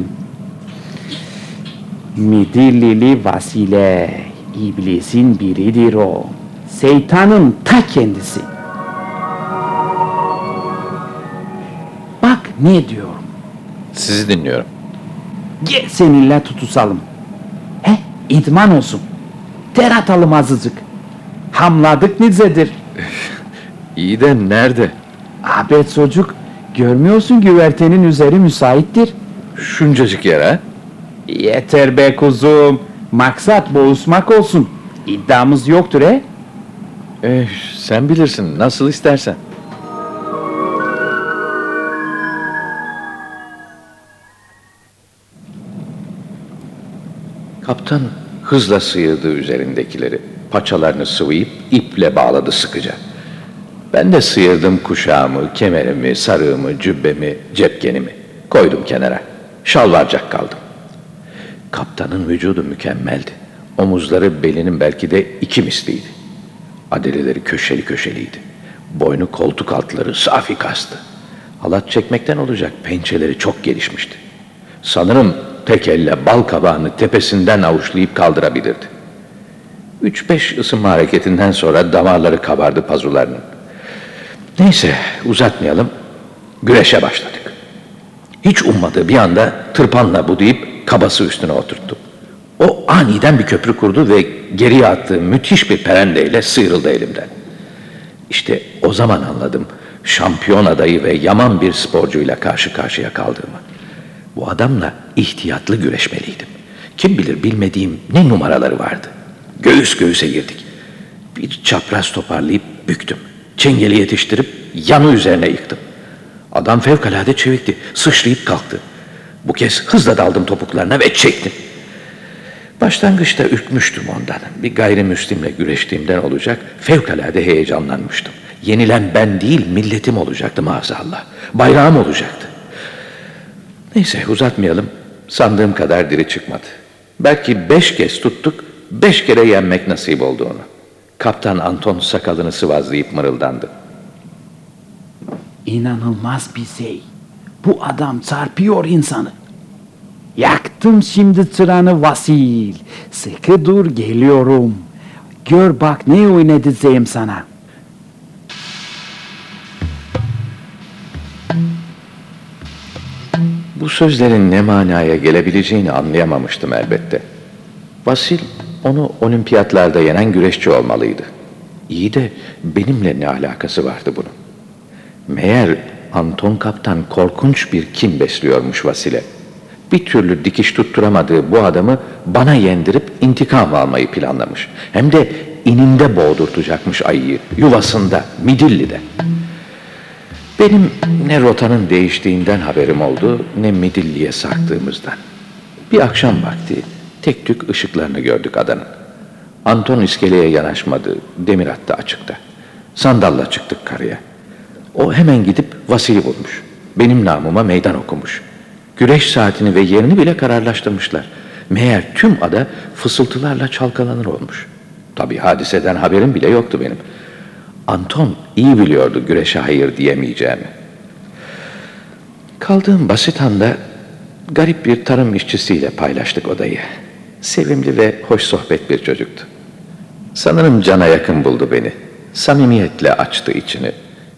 Midirlili Vasile, iblisin biridir o. Şeytanın ta kendisi. Bak, ne diyorum? Sizi dinliyorum. Gel seninle tutuşalım. İdman olsun. Ter atalım azıcık. Hamladık nicedir. İyi de nerede? Abi çocuk, görmüyorsun güvertenin üzeri müsaittir. Şuncacık yer ha? Yeter be kuzum. Maksat boğuşmak olsun. İddiamız yoktur he? Sen bilirsin, nasıl istersen. Kaptan hızla sıyırdı üzerindekileri. Paçalarını sıvayıp iple bağladı sıkıca. Ben de sıyırdım kuşağımı, kemerimi, sarığımı, cübbemi, cepkenimi. Koydum kenara. Şalvarcak kaldım. Kaptanın vücudu mükemmeldi. Omuzları belinin belki de 2 misliydi. Adeleleri köşeli köşeliydi. Boynu koltuk altları safi kastı. Halat çekmekten olacak pençeleri çok gelişmişti. Sanırım tek elle bal kabağını tepesinden avuçlayıp kaldırabilirdi. 3-5 ısınma hareketinden sonra damarları kabardı pazularının. Neyse uzatmayalım, güreşe başladık. Hiç ummadığı bir anda tırpanla budayıp kabası üstüne oturttu. O aniden bir köprü kurdu ve geriye attığı müthiş bir perendeyle sıyrıldı elimden. İşte o zaman anladım şampiyon adayı ve yaman bir sporcuyla karşı karşıya kaldığımı. Bu adamla ihtiyatlı güreşmeliydim. Kim bilir bilmediğim ne numaraları vardı. Göğüs göğüse girdik. Bir çapraz toparlayıp büktüm. Çengeli yetiştirip yanı üzerine yıktım. Adam fevkalade çevikti. Sıçrayıp kalktı. Bu kez hızla daldım topuklarına ve çektim. Başlangıçta ürkmüştüm ondan. Bir gayrimüslimle güreştiğimden olacak, fevkalade heyecanlanmıştım. Yenilen ben değil, milletim olacaktı maazallah. Bayrağım olacaktı. Neyse uzatmayalım. Sandığım kadar diri çıkmadı. Belki 5 kez tuttuk, 5 kere yenmek nasip oldu onu. Kaptan Anton sakalını sıvazlayıp mırıldandı. İnanılmaz bir şey. Bu adam çarpıyor insanı. Yaktım şimdi çırağını Vasil. Sıkı dur geliyorum. Gör bak ne oynatacağım sana. Bu sözlerin ne manaya gelebileceğini anlayamamıştım elbette. Vasil onu olimpiyatlarda yenen güreşçi olmalıydı. İyi de benimle ne alakası vardı bunun? Meğer Anton Kaptan korkunç bir kin besliyormuş Vasil'e. Bir türlü dikiş tutturamadığı bu adamı bana yendirip intikam almayı planlamış. Hem de ininde boğdurtacakmış ayıyı, yuvasında, Midilli'de. Benim ne rotanın değiştiğinden haberim oldu, ne Midilli'ye sarktığımızdan. Bir akşam vakti tek tük ışıklarını gördük adanın. Anton iskeleye yanaşmadı, demir hattı açıkta. Sandalla çıktık karaya. O hemen gidip Vasil'i bulmuş. Benim namıma meydan okumuş. Güreş saatini ve yerini bile kararlaştırmışlar. Meğer tüm ada fısıltılarla çalkalanır olmuş. Tabii hadiseden haberim bile yoktu benim. Anton iyi biliyordu güreşe hayır diyemeyeceğimi. Kaldığım basit anda garip bir tarım işçisiyle paylaştık odayı. Sevimli ve hoş sohbet bir çocuktu. Sanırım cana yakın buldu beni. Samimiyetle açtı içini.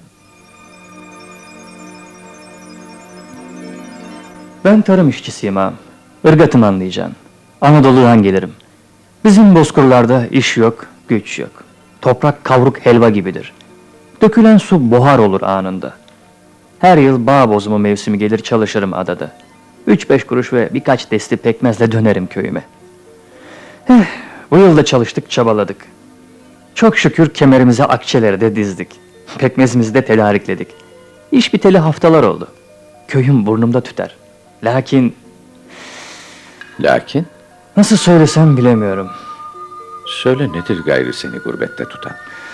Ben tarım işçisiyim ağam. Irgatım anlayacaksın. Anadolu'dan gelirim. Bizim bozkırlarda iş yok, güç yok. Toprak kavruk helva gibidir. Dökülen su buhar olur anında. Her yıl bağ bozumu mevsimi gelir çalışırım adada. 3-5 kuruş ve birkaç desti pekmezle dönerim köyüme. Bu yılda çalıştık, çabaladık. Çok şükür kemerimize akçeleri de dizdik. Pekmezimizi de tedarikledik. İş biteli haftalar oldu. Köyüm burnumda tüter. Lakin Lakin nasıl söylesem bilemiyorum. söyle nedir gayrı seni gurbette tutan?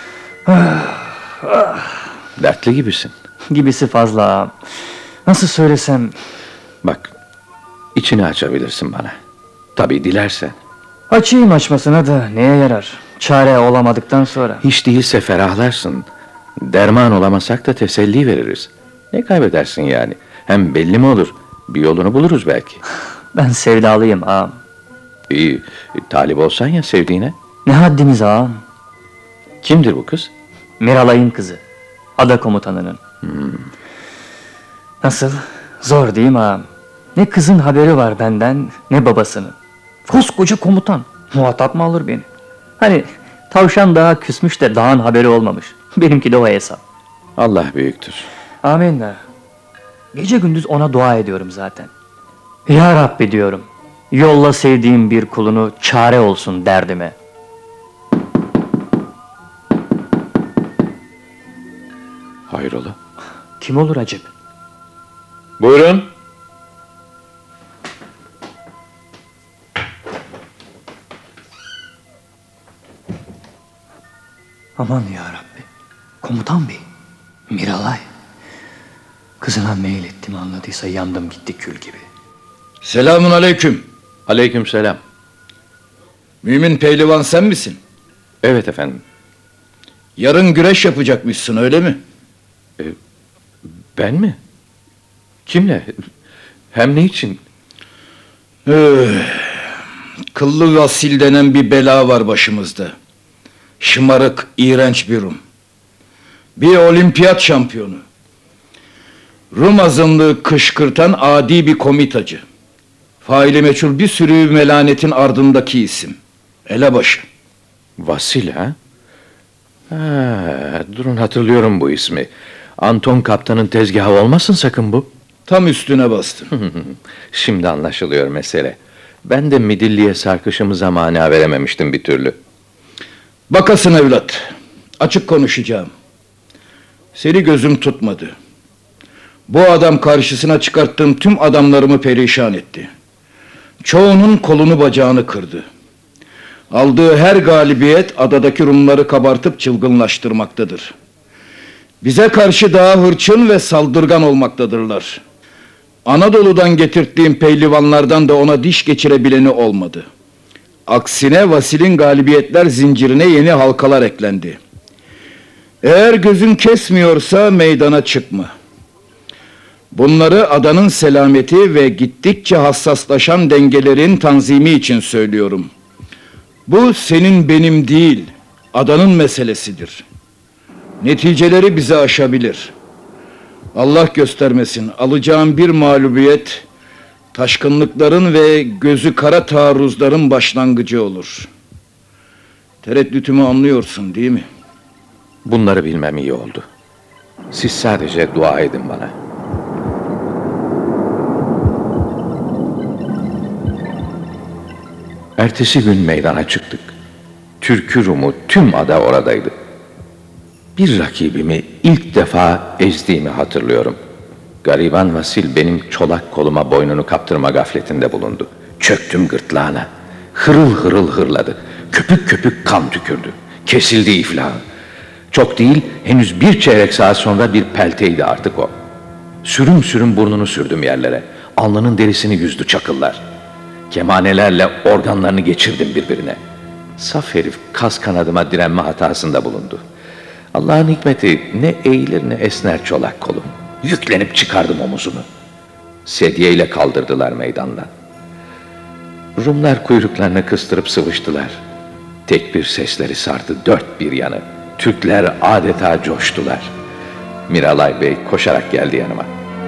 Dertli gibisin. Gibisi fazla ağam. Nasıl söylesem... Bak, içini açabilirsin bana. Tabii dilersen. Açayım açmasına da neye yarar? Çare olamadıktan sonra. Hiç değilse ferahlarsın. Derman olamasak da teselli veririz. Ne kaybedersin yani? Hem belli mi olur? Bir yolunu buluruz belki. Ben sevdalıyım ağam. İyi, talip olsan ya sevdiğine. Ne haddimiz ağam? Kimdir bu kız? Miralay'ın kızı. Ada komutanının. Nasıl? Zor değil mi ağam? Ne kızın haberi var benden, ne babasının. Koskoca komutan, muhatap mı alır beni? Hani tavşan dağa küsmüş de dağın haberi olmamış. Benimki de o hesap. Allah büyüktür. Amenna. Gece gündüz ona dua ediyorum zaten. Ya Rabbi diyorum, yolla sevdiğim bir kulunu, çare olsun derdime. Hayrola? Kim olur acaba? Buyurun. Aman ya Rabbi. Komutan bey. Miralay. Kızına mail ettim, anladıysa yandım gitti kül gibi. Selamun aleyküm. Aleykümselam. Mümin pehlivan sen misin? Evet efendim. Yarın güreş yapacakmışsın öyle mi? Ben mi? Kimle? Hem ne için? Kıllı Vasil denen bir bela var başımızda. Şımarık, iğrenç bir Rum. Bir olimpiyat şampiyonu. Rum azınlığı kışkırtan adi bir komitacı. Faili meçhul bir sürü melanetin ardındaki isim. Elebaşı. Vasil ha? Durun hatırlıyorum bu ismi. Anton Kaptan'ın tezgahı olmasın sakın bu. Tam üstüne bastın. Şimdi anlaşılıyor mesele. Ben de Midilli'ye sarkışımıza mana verememiştim bir türlü. Bakasın evlat. Açık konuşacağım. Seni gözüm tutmadı. Bu adam karşısına çıkarttığım tüm adamlarımı perişan etti. Çoğunun kolunu bacağını kırdı. Aldığı her galibiyet adadaki Rumları kabartıp çılgınlaştırmaktadır. Bize karşı daha hırçın ve saldırgan olmaktadırlar. Anadolu'dan getirttiğim pehlivanlardan da ona diş geçirebileni olmadı. Aksine Vasil'in galibiyetler zincirine yeni halkalar eklendi. Eğer gözün kesmiyorsa meydana çıkma. Bunları adanın selameti ve gittikçe hassaslaşan dengelerin tanzimi için söylüyorum. Bu senin benim değil, adanın meselesidir. Neticeleri bizi aşabilir. Allah göstermesin, alacağım bir mağlubiyet, taşkınlıkların ve gözü kara taarruzların başlangıcı olur. Tereddütümü anlıyorsun değil mi? Bunları bilmem iyi oldu. Siz sadece dua edin bana. Ertesi gün meydana çıktık. Türkü Rum'u tüm ada oradaydı. Bir rakibimi ilk defa ezdiğimi hatırlıyorum. Gariban Vasil benim çolak koluma boynunu kaptırma gafletinde bulundu. Çöktüm gırtlağına. Hırıl hırıl hırladı. Köpük köpük kan tükürdü. Kesildi iflahı. Çok değil, henüz bir çeyrek saat sonra bir pelteydi artık o. Sürüm sürüm burnunu sürdüm yerlere. Alnının derisini yüzdü çakıllar. Kemanelerle organlarını geçirdim birbirine. Saf herif kas kanadıma direnme hatasında bulundu. Allah'ın hikmeti, ne eğilir ne esner çolak kolum. Yüklenip çıkardım omuzunu. Sedyeyle kaldırdılar meydandan. Rumlar kuyruklarını kıstırıp sıvıştılar. Tek bir sesleri sardı dört bir yanı. Türkler adeta coştular. Miralay Bey koşarak geldi yanıma.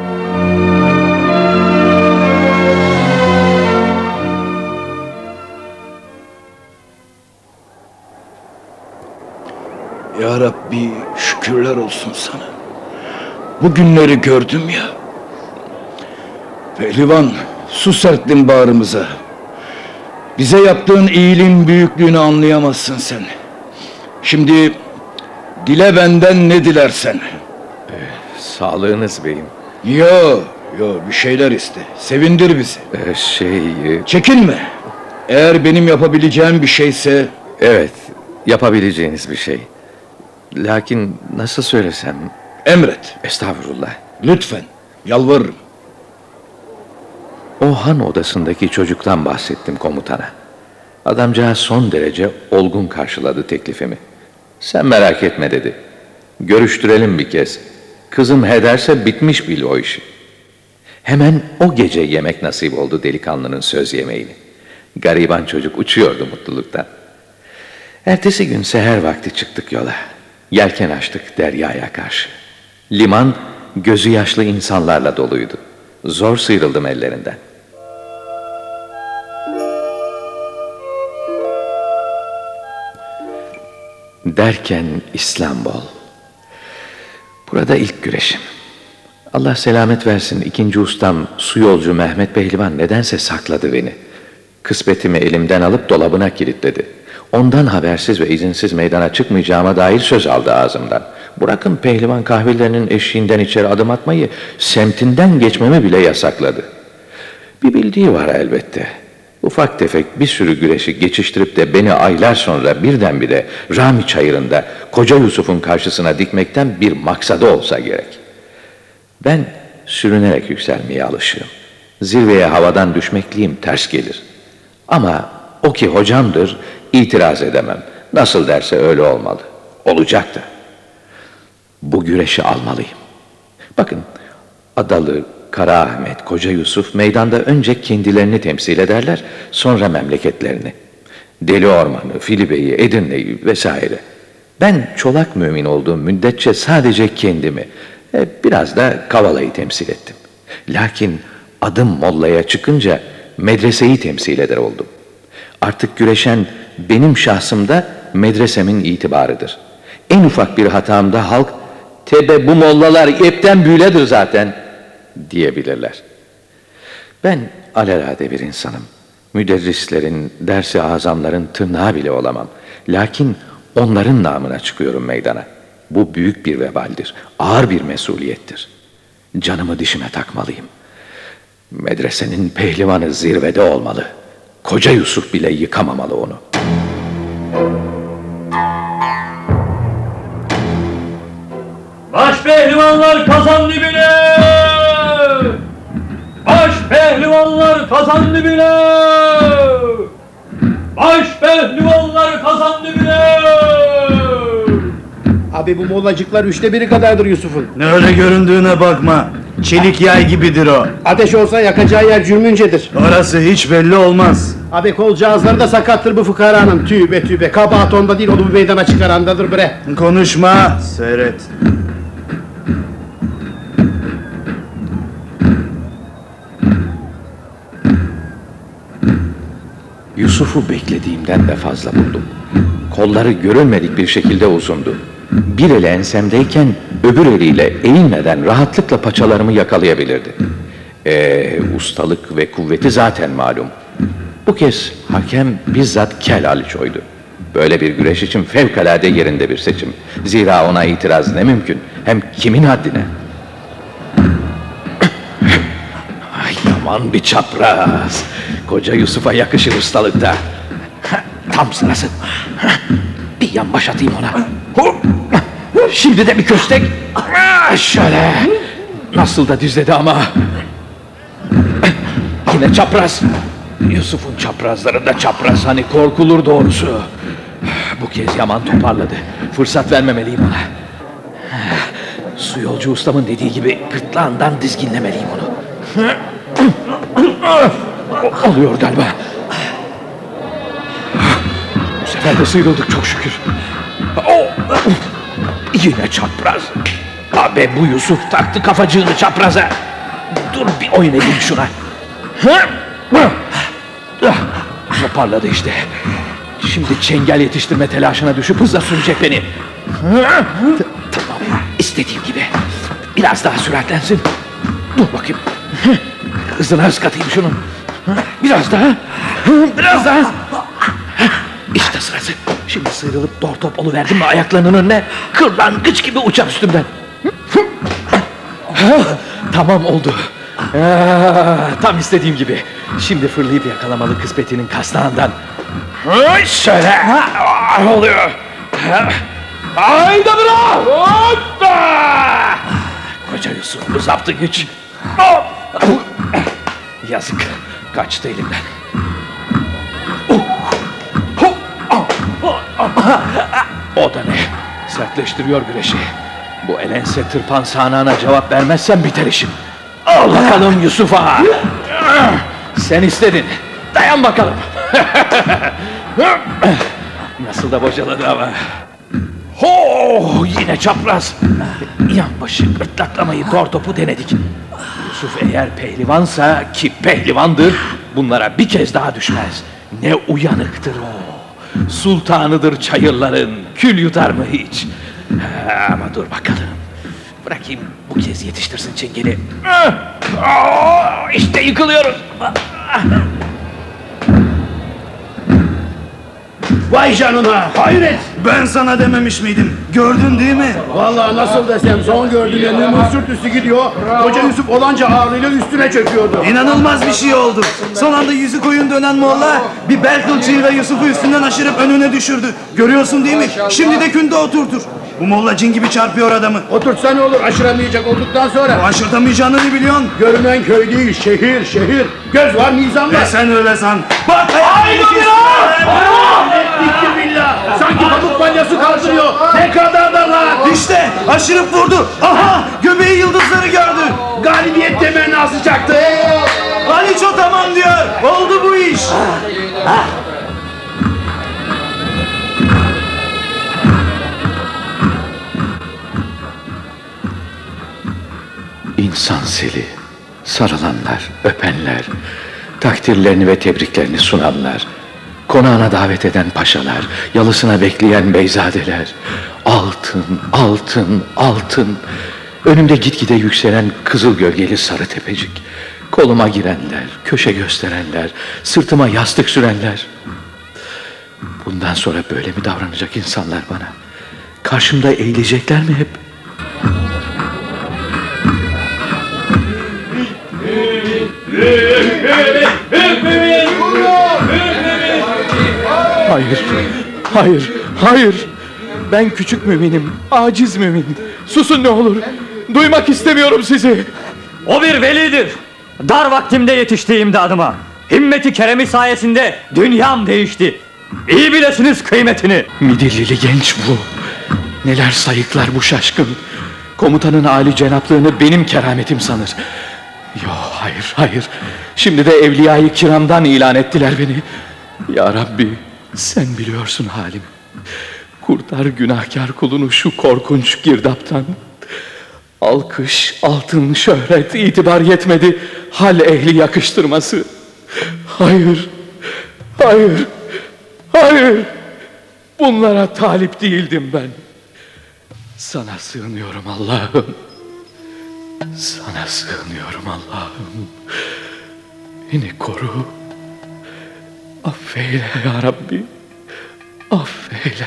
Ya Rabbi şükürler olsun sana. Bu günleri gördüm ya. Pehlivan su serttin bağrımıza. Bize yaptığın iyiliğin büyüklüğünü anlayamazsın sen. Şimdi dile benden ne dilersen. Sağlığınız beyim. Yo bir şeyler iste. Sevindir bizi. Çekinme. Eğer benim yapabileceğim bir şeyse. Evet, yapabileceğiniz bir şey. Lakin nasıl söylesem... Emret. Estağfurullah. Lütfen, yalvarırım. O han odasındaki çocuktan bahsettim komutana. Adamcağız son derece olgun karşıladı teklifimi. Sen merak etme dedi. Görüştürelim bir kez. Kızım ederse bitmiş bil o işi. Hemen o gece yemek nasip oldu delikanlının söz yemeğini. Gariban çocuk uçuyordu mutluluktan. Ertesi gün seher vakti çıktık yola. Yelken açtık deryaya karşı. Liman gözü yaşlı insanlarla doluydu. Zor sıyrıldım ellerinden. Derken İstanbul. Burada ilk güreşim. Allah selamet versin, ikinci ustam su yolcu Mehmet Pehlivan nedense sakladı beni. Kısmetimi elimden alıp dolabına kilitledi. Ondan habersiz ve izinsiz meydana çıkmayacağıma dair söz aldı ağzımdan. Bırakın pehlivan kahvelerinin eşiğinden içeri adım atmayı, semtinden geçmemi bile yasakladı. Bir bildiği var elbette. Ufak tefek bir sürü güreşi geçiştirip de beni aylar sonra birdenbire Rami çayırında Koca Yusuf'un karşısına dikmekten bir maksadı olsa gerek. Ben sürünerek yükselmeye alışığım. Zirveye havadan düşmekliyim ters gelir. Ama o ki hocamdır, itiraz edemem. Nasıl derse öyle olmalı. Olacak da. Bu güreşi almalıyım. Bakın, Adalı, Kara Ahmet, Koca Yusuf meydanda önce kendilerini temsil ederler, sonra memleketlerini. Deli Ormanı, Filibe'yi, Edirne'yi vesaire. Ben çolak mümin olduğum müddetçe sadece kendimi, biraz da Kavala'yı temsil ettim. Lakin adım Molla'ya çıkınca medreseyi temsil eder oldum. Artık güreşen benim şahsımda medresemin itibarıdır. En ufak bir hatamda halk, "Tebe bu mollalar epten büyüledir zaten" diyebilirler. Ben alelade bir insanım. Müderrislerin, dersi azamların tırnağı bile olamam. Lakin onların namına çıkıyorum meydana. Bu büyük bir vebaldir, ağır bir mesuliyettir. Canımı dişime takmalıyım. Medresenin pehlivanı zirvede olmalı. Koca Yusuf bile yıkamamalı onu. Baş pehlivanlar kazan dibine! Baş pehlivanlar kazan dibine! Baş pehlivanlar kazan dibine! Abi bu mollacıklar 1/3 kadardır Yusuf'un. Ne öyle göründüğüne bakma. Çelik yay gibidir o. Ateş olsa yakacağı yer cürmüncedir. Orası hiç belli olmaz. Abi kolcağızları da sakattır bu fıkaranın. Tübe tübe. Kabahat onda değil, onu bu meydana çıkarandadır bre. Konuşma, seyret. Yusuf'u beklediğimden de fazla buldum. Kolları görülmedik bir şekilde uzundu. Bir eli ensemdeyken öbür eliyle eğilmeden rahatlıkla paçalarımı yakalayabilirdi. Ustalık ve kuvveti zaten malum. Bu kez hakem bizzat Kel Aliço'ydu. Böyle bir güreş için fevkalade yerinde bir seçim. Zira ona itiraz ne mümkün, hem kimin haddine? Ay, yaman bir çapraz. Koca Yusuf'a yakışır ustalıkta. Tam sırası. Bir yan baş atayım ona. Şimdi de bir köstek. Şöyle. Nasıl da dizledi ama. Yine çapraz. Yusuf'un çaprazlarında çapraz, hani korkulur doğrusu. Bu kez yaman toparladı. Fırsat vermemeliyim ona. Su yolcu ustamın dediği gibi gırtlağından dizginlemeliyim onu. Oluyor galiba. Bu sefer de sıyrıldık çok şükür. Yine çapraz. Abi bu Yusuf taktı kafacığını çapraza. Dur bir oyun edeyim şuna. Toparladı işte. Şimdi çengel yetiştirme telaşına düşüp hızla sürecek beni. Tamam, istediğim gibi. Biraz daha süratlensin. Dur bakayım. Hızına hız katayım şunun. Biraz daha. Biraz daha. İşte sırası. Şimdi sıyrılıp dor top oluverdim mi ayaklarının önüne, kırlangıç gibi uçar üstümden. Tamam oldu. Tam istediğim gibi. Şimdi fırlayıp yakalamalı kısmetinin kasnağından. Şöyle. Oluyor. Haydi bravo. Hoppa! Koca Yusuf bu zaptı güç. Yazık. Kaçtı elimden. O da ne? Sertleştiriyor güreşi. Bu elense tırpan sahnağına cevap vermezsem biter işim. Al bakalım Yusuf Ağa. Sen istedin. Dayan bakalım. Nasıl da bocaladı ama. Ho, yine çapraz. Yan başı gırtlaklamayı, dor topu denedik. Yusuf eğer pehlivansa, ki pehlivandır, bunlara bir kez daha düşmez. Ne uyanıktır o. Sultanıdır çayırların, kül yutar mı hiç? Ama dur bakalım. Bırakayım bu kez yetiştirsin çengeli. İşte yıkılıyoruz. Vay canına, hayret! Ben sana dememiş miydim? Gördün değil mi? Vallahi nasıl desem, son gördüğümde Nümun sırt üstü gidiyor, Hoca Yusuf olanca ağırlığıyla üstüne çöküyordu. İnanılmaz bir şey oldu. Son anda yüzü koyun dönen Molla bir bel kılçığıyla Yusuf'u üstünden aşırıp önüne düşürdü. Görüyorsun değil mi? Şimdi de künde oturtur. Bu Molla cin gibi çarpıyor adamı. Oturtsa ne olur, aşıramayacak olduktan sonra? O aşırtamayacağını ne biliyorsun? Görünen köy değil, şehir, şehir. Göz var, nizam var. Sen öyle san. Bak! Haydi Diktir billah! Sanki pamuk balyası kaldırıyor. Ne kadar da rahat! İşte aşırıp vurdu. Aha! Göbeği yıldızları gördü. Galibiyet temennası çaktı. Aliço tamam diyor. Oldu bu iş. İnsan seli, sarılanlar, öpenler, takdirlerini ve tebriklerini sunanlar, konağına davet eden paşalar, yalısına bekleyen beyzadeler, altın, altın, altın, önümde gitgide yükselen kızıl gölgeli sarı tepecik, koluma girenler, köşe gösterenler, sırtıma yastık sürenler. Bundan sonra böyle mi davranacak insanlar bana? Karşımda eğilecekler mi hep? Hayır, hayır, hayır. Ben küçük müminim, aciz mümin. Susun ne olur. Duymak istemiyorum sizi. O bir velidir. Dar vaktimde yetişti imdadıma. Himmeti keremi sayesinde dünyam değişti. İyi bilesiniz kıymetini. Midillili genç bu. Neler sayıklar bu şaşkın. Komutanın âli cenaplığını benim kerametim sanır. Yo, hayır, hayır. Şimdi de evliya-i kiramdan ilan ettiler beni. Ya Rabbi, sen biliyorsun halimi. Kurtar günahkar kulunu şu korkunç girdaptan. Alkış, altın, şöhret, itibar yetmedi hal ehli yakıştırması. Hayır, hayır, hayır. Bunlara talip değildim ben. Sana sığınıyorum Allah'ım. Sana sığınıyorum Allah'ım. Beni koru. Affeyle ya Rabbi. Affeyle.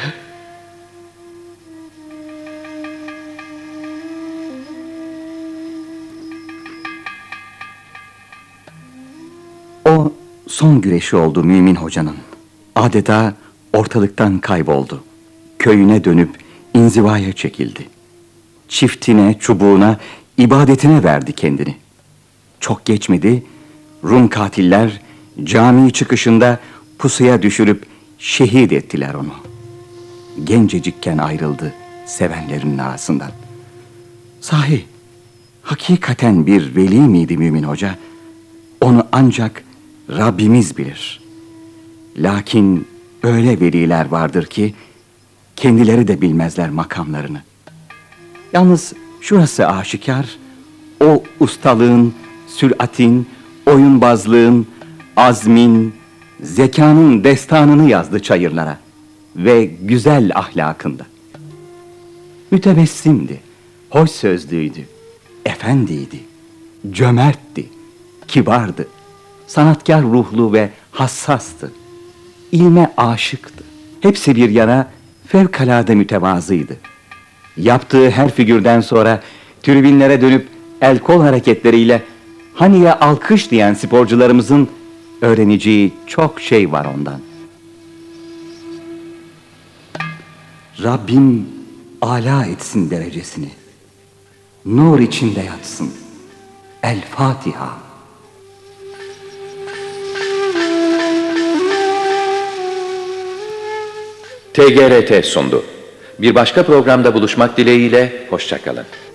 O son güreşi oldu Mümin Hoca'nın. Adeta ortalıktan kayboldu. Köyüne dönüp inzivaya çekildi. Çiftine, çubuğuna, ibadetine verdi kendini. Çok geçmedi, Rum katiller cami çıkışında pusuya düşürüp şehit ettiler onu. Gencecikken ayrıldı sevenlerinin arasından. Sahi, hakikaten bir veli miydi Mümin Hoca? Onu ancak Rabbimiz bilir. Lakin öyle veliler vardır ki kendileri de bilmezler makamlarını. Yalnız şurası aşikar, o ustalığın, süratin, oyunbazlığın, azmin, zekanın destanını yazdı çayırlara ve güzel ahlakında. Mütebessimdi, hoş sözlüydü, efendiydi, cömertti, kibardı, sanatkar ruhlu ve hassastı, ilme aşıktı. Hepsi bir yana fevkalade mütevazıydı. Yaptığı her figürden sonra tribünlere dönüp el kol hareketleriyle haniye alkış diyen sporcularımızın öğreneceği çok şey var ondan. Rabbim âlâ etsin derecesini. Nur içinde yatsın. El Fatiha. TGRT sundu. Bir başka programda buluşmak dileğiyle, hoşça kalın.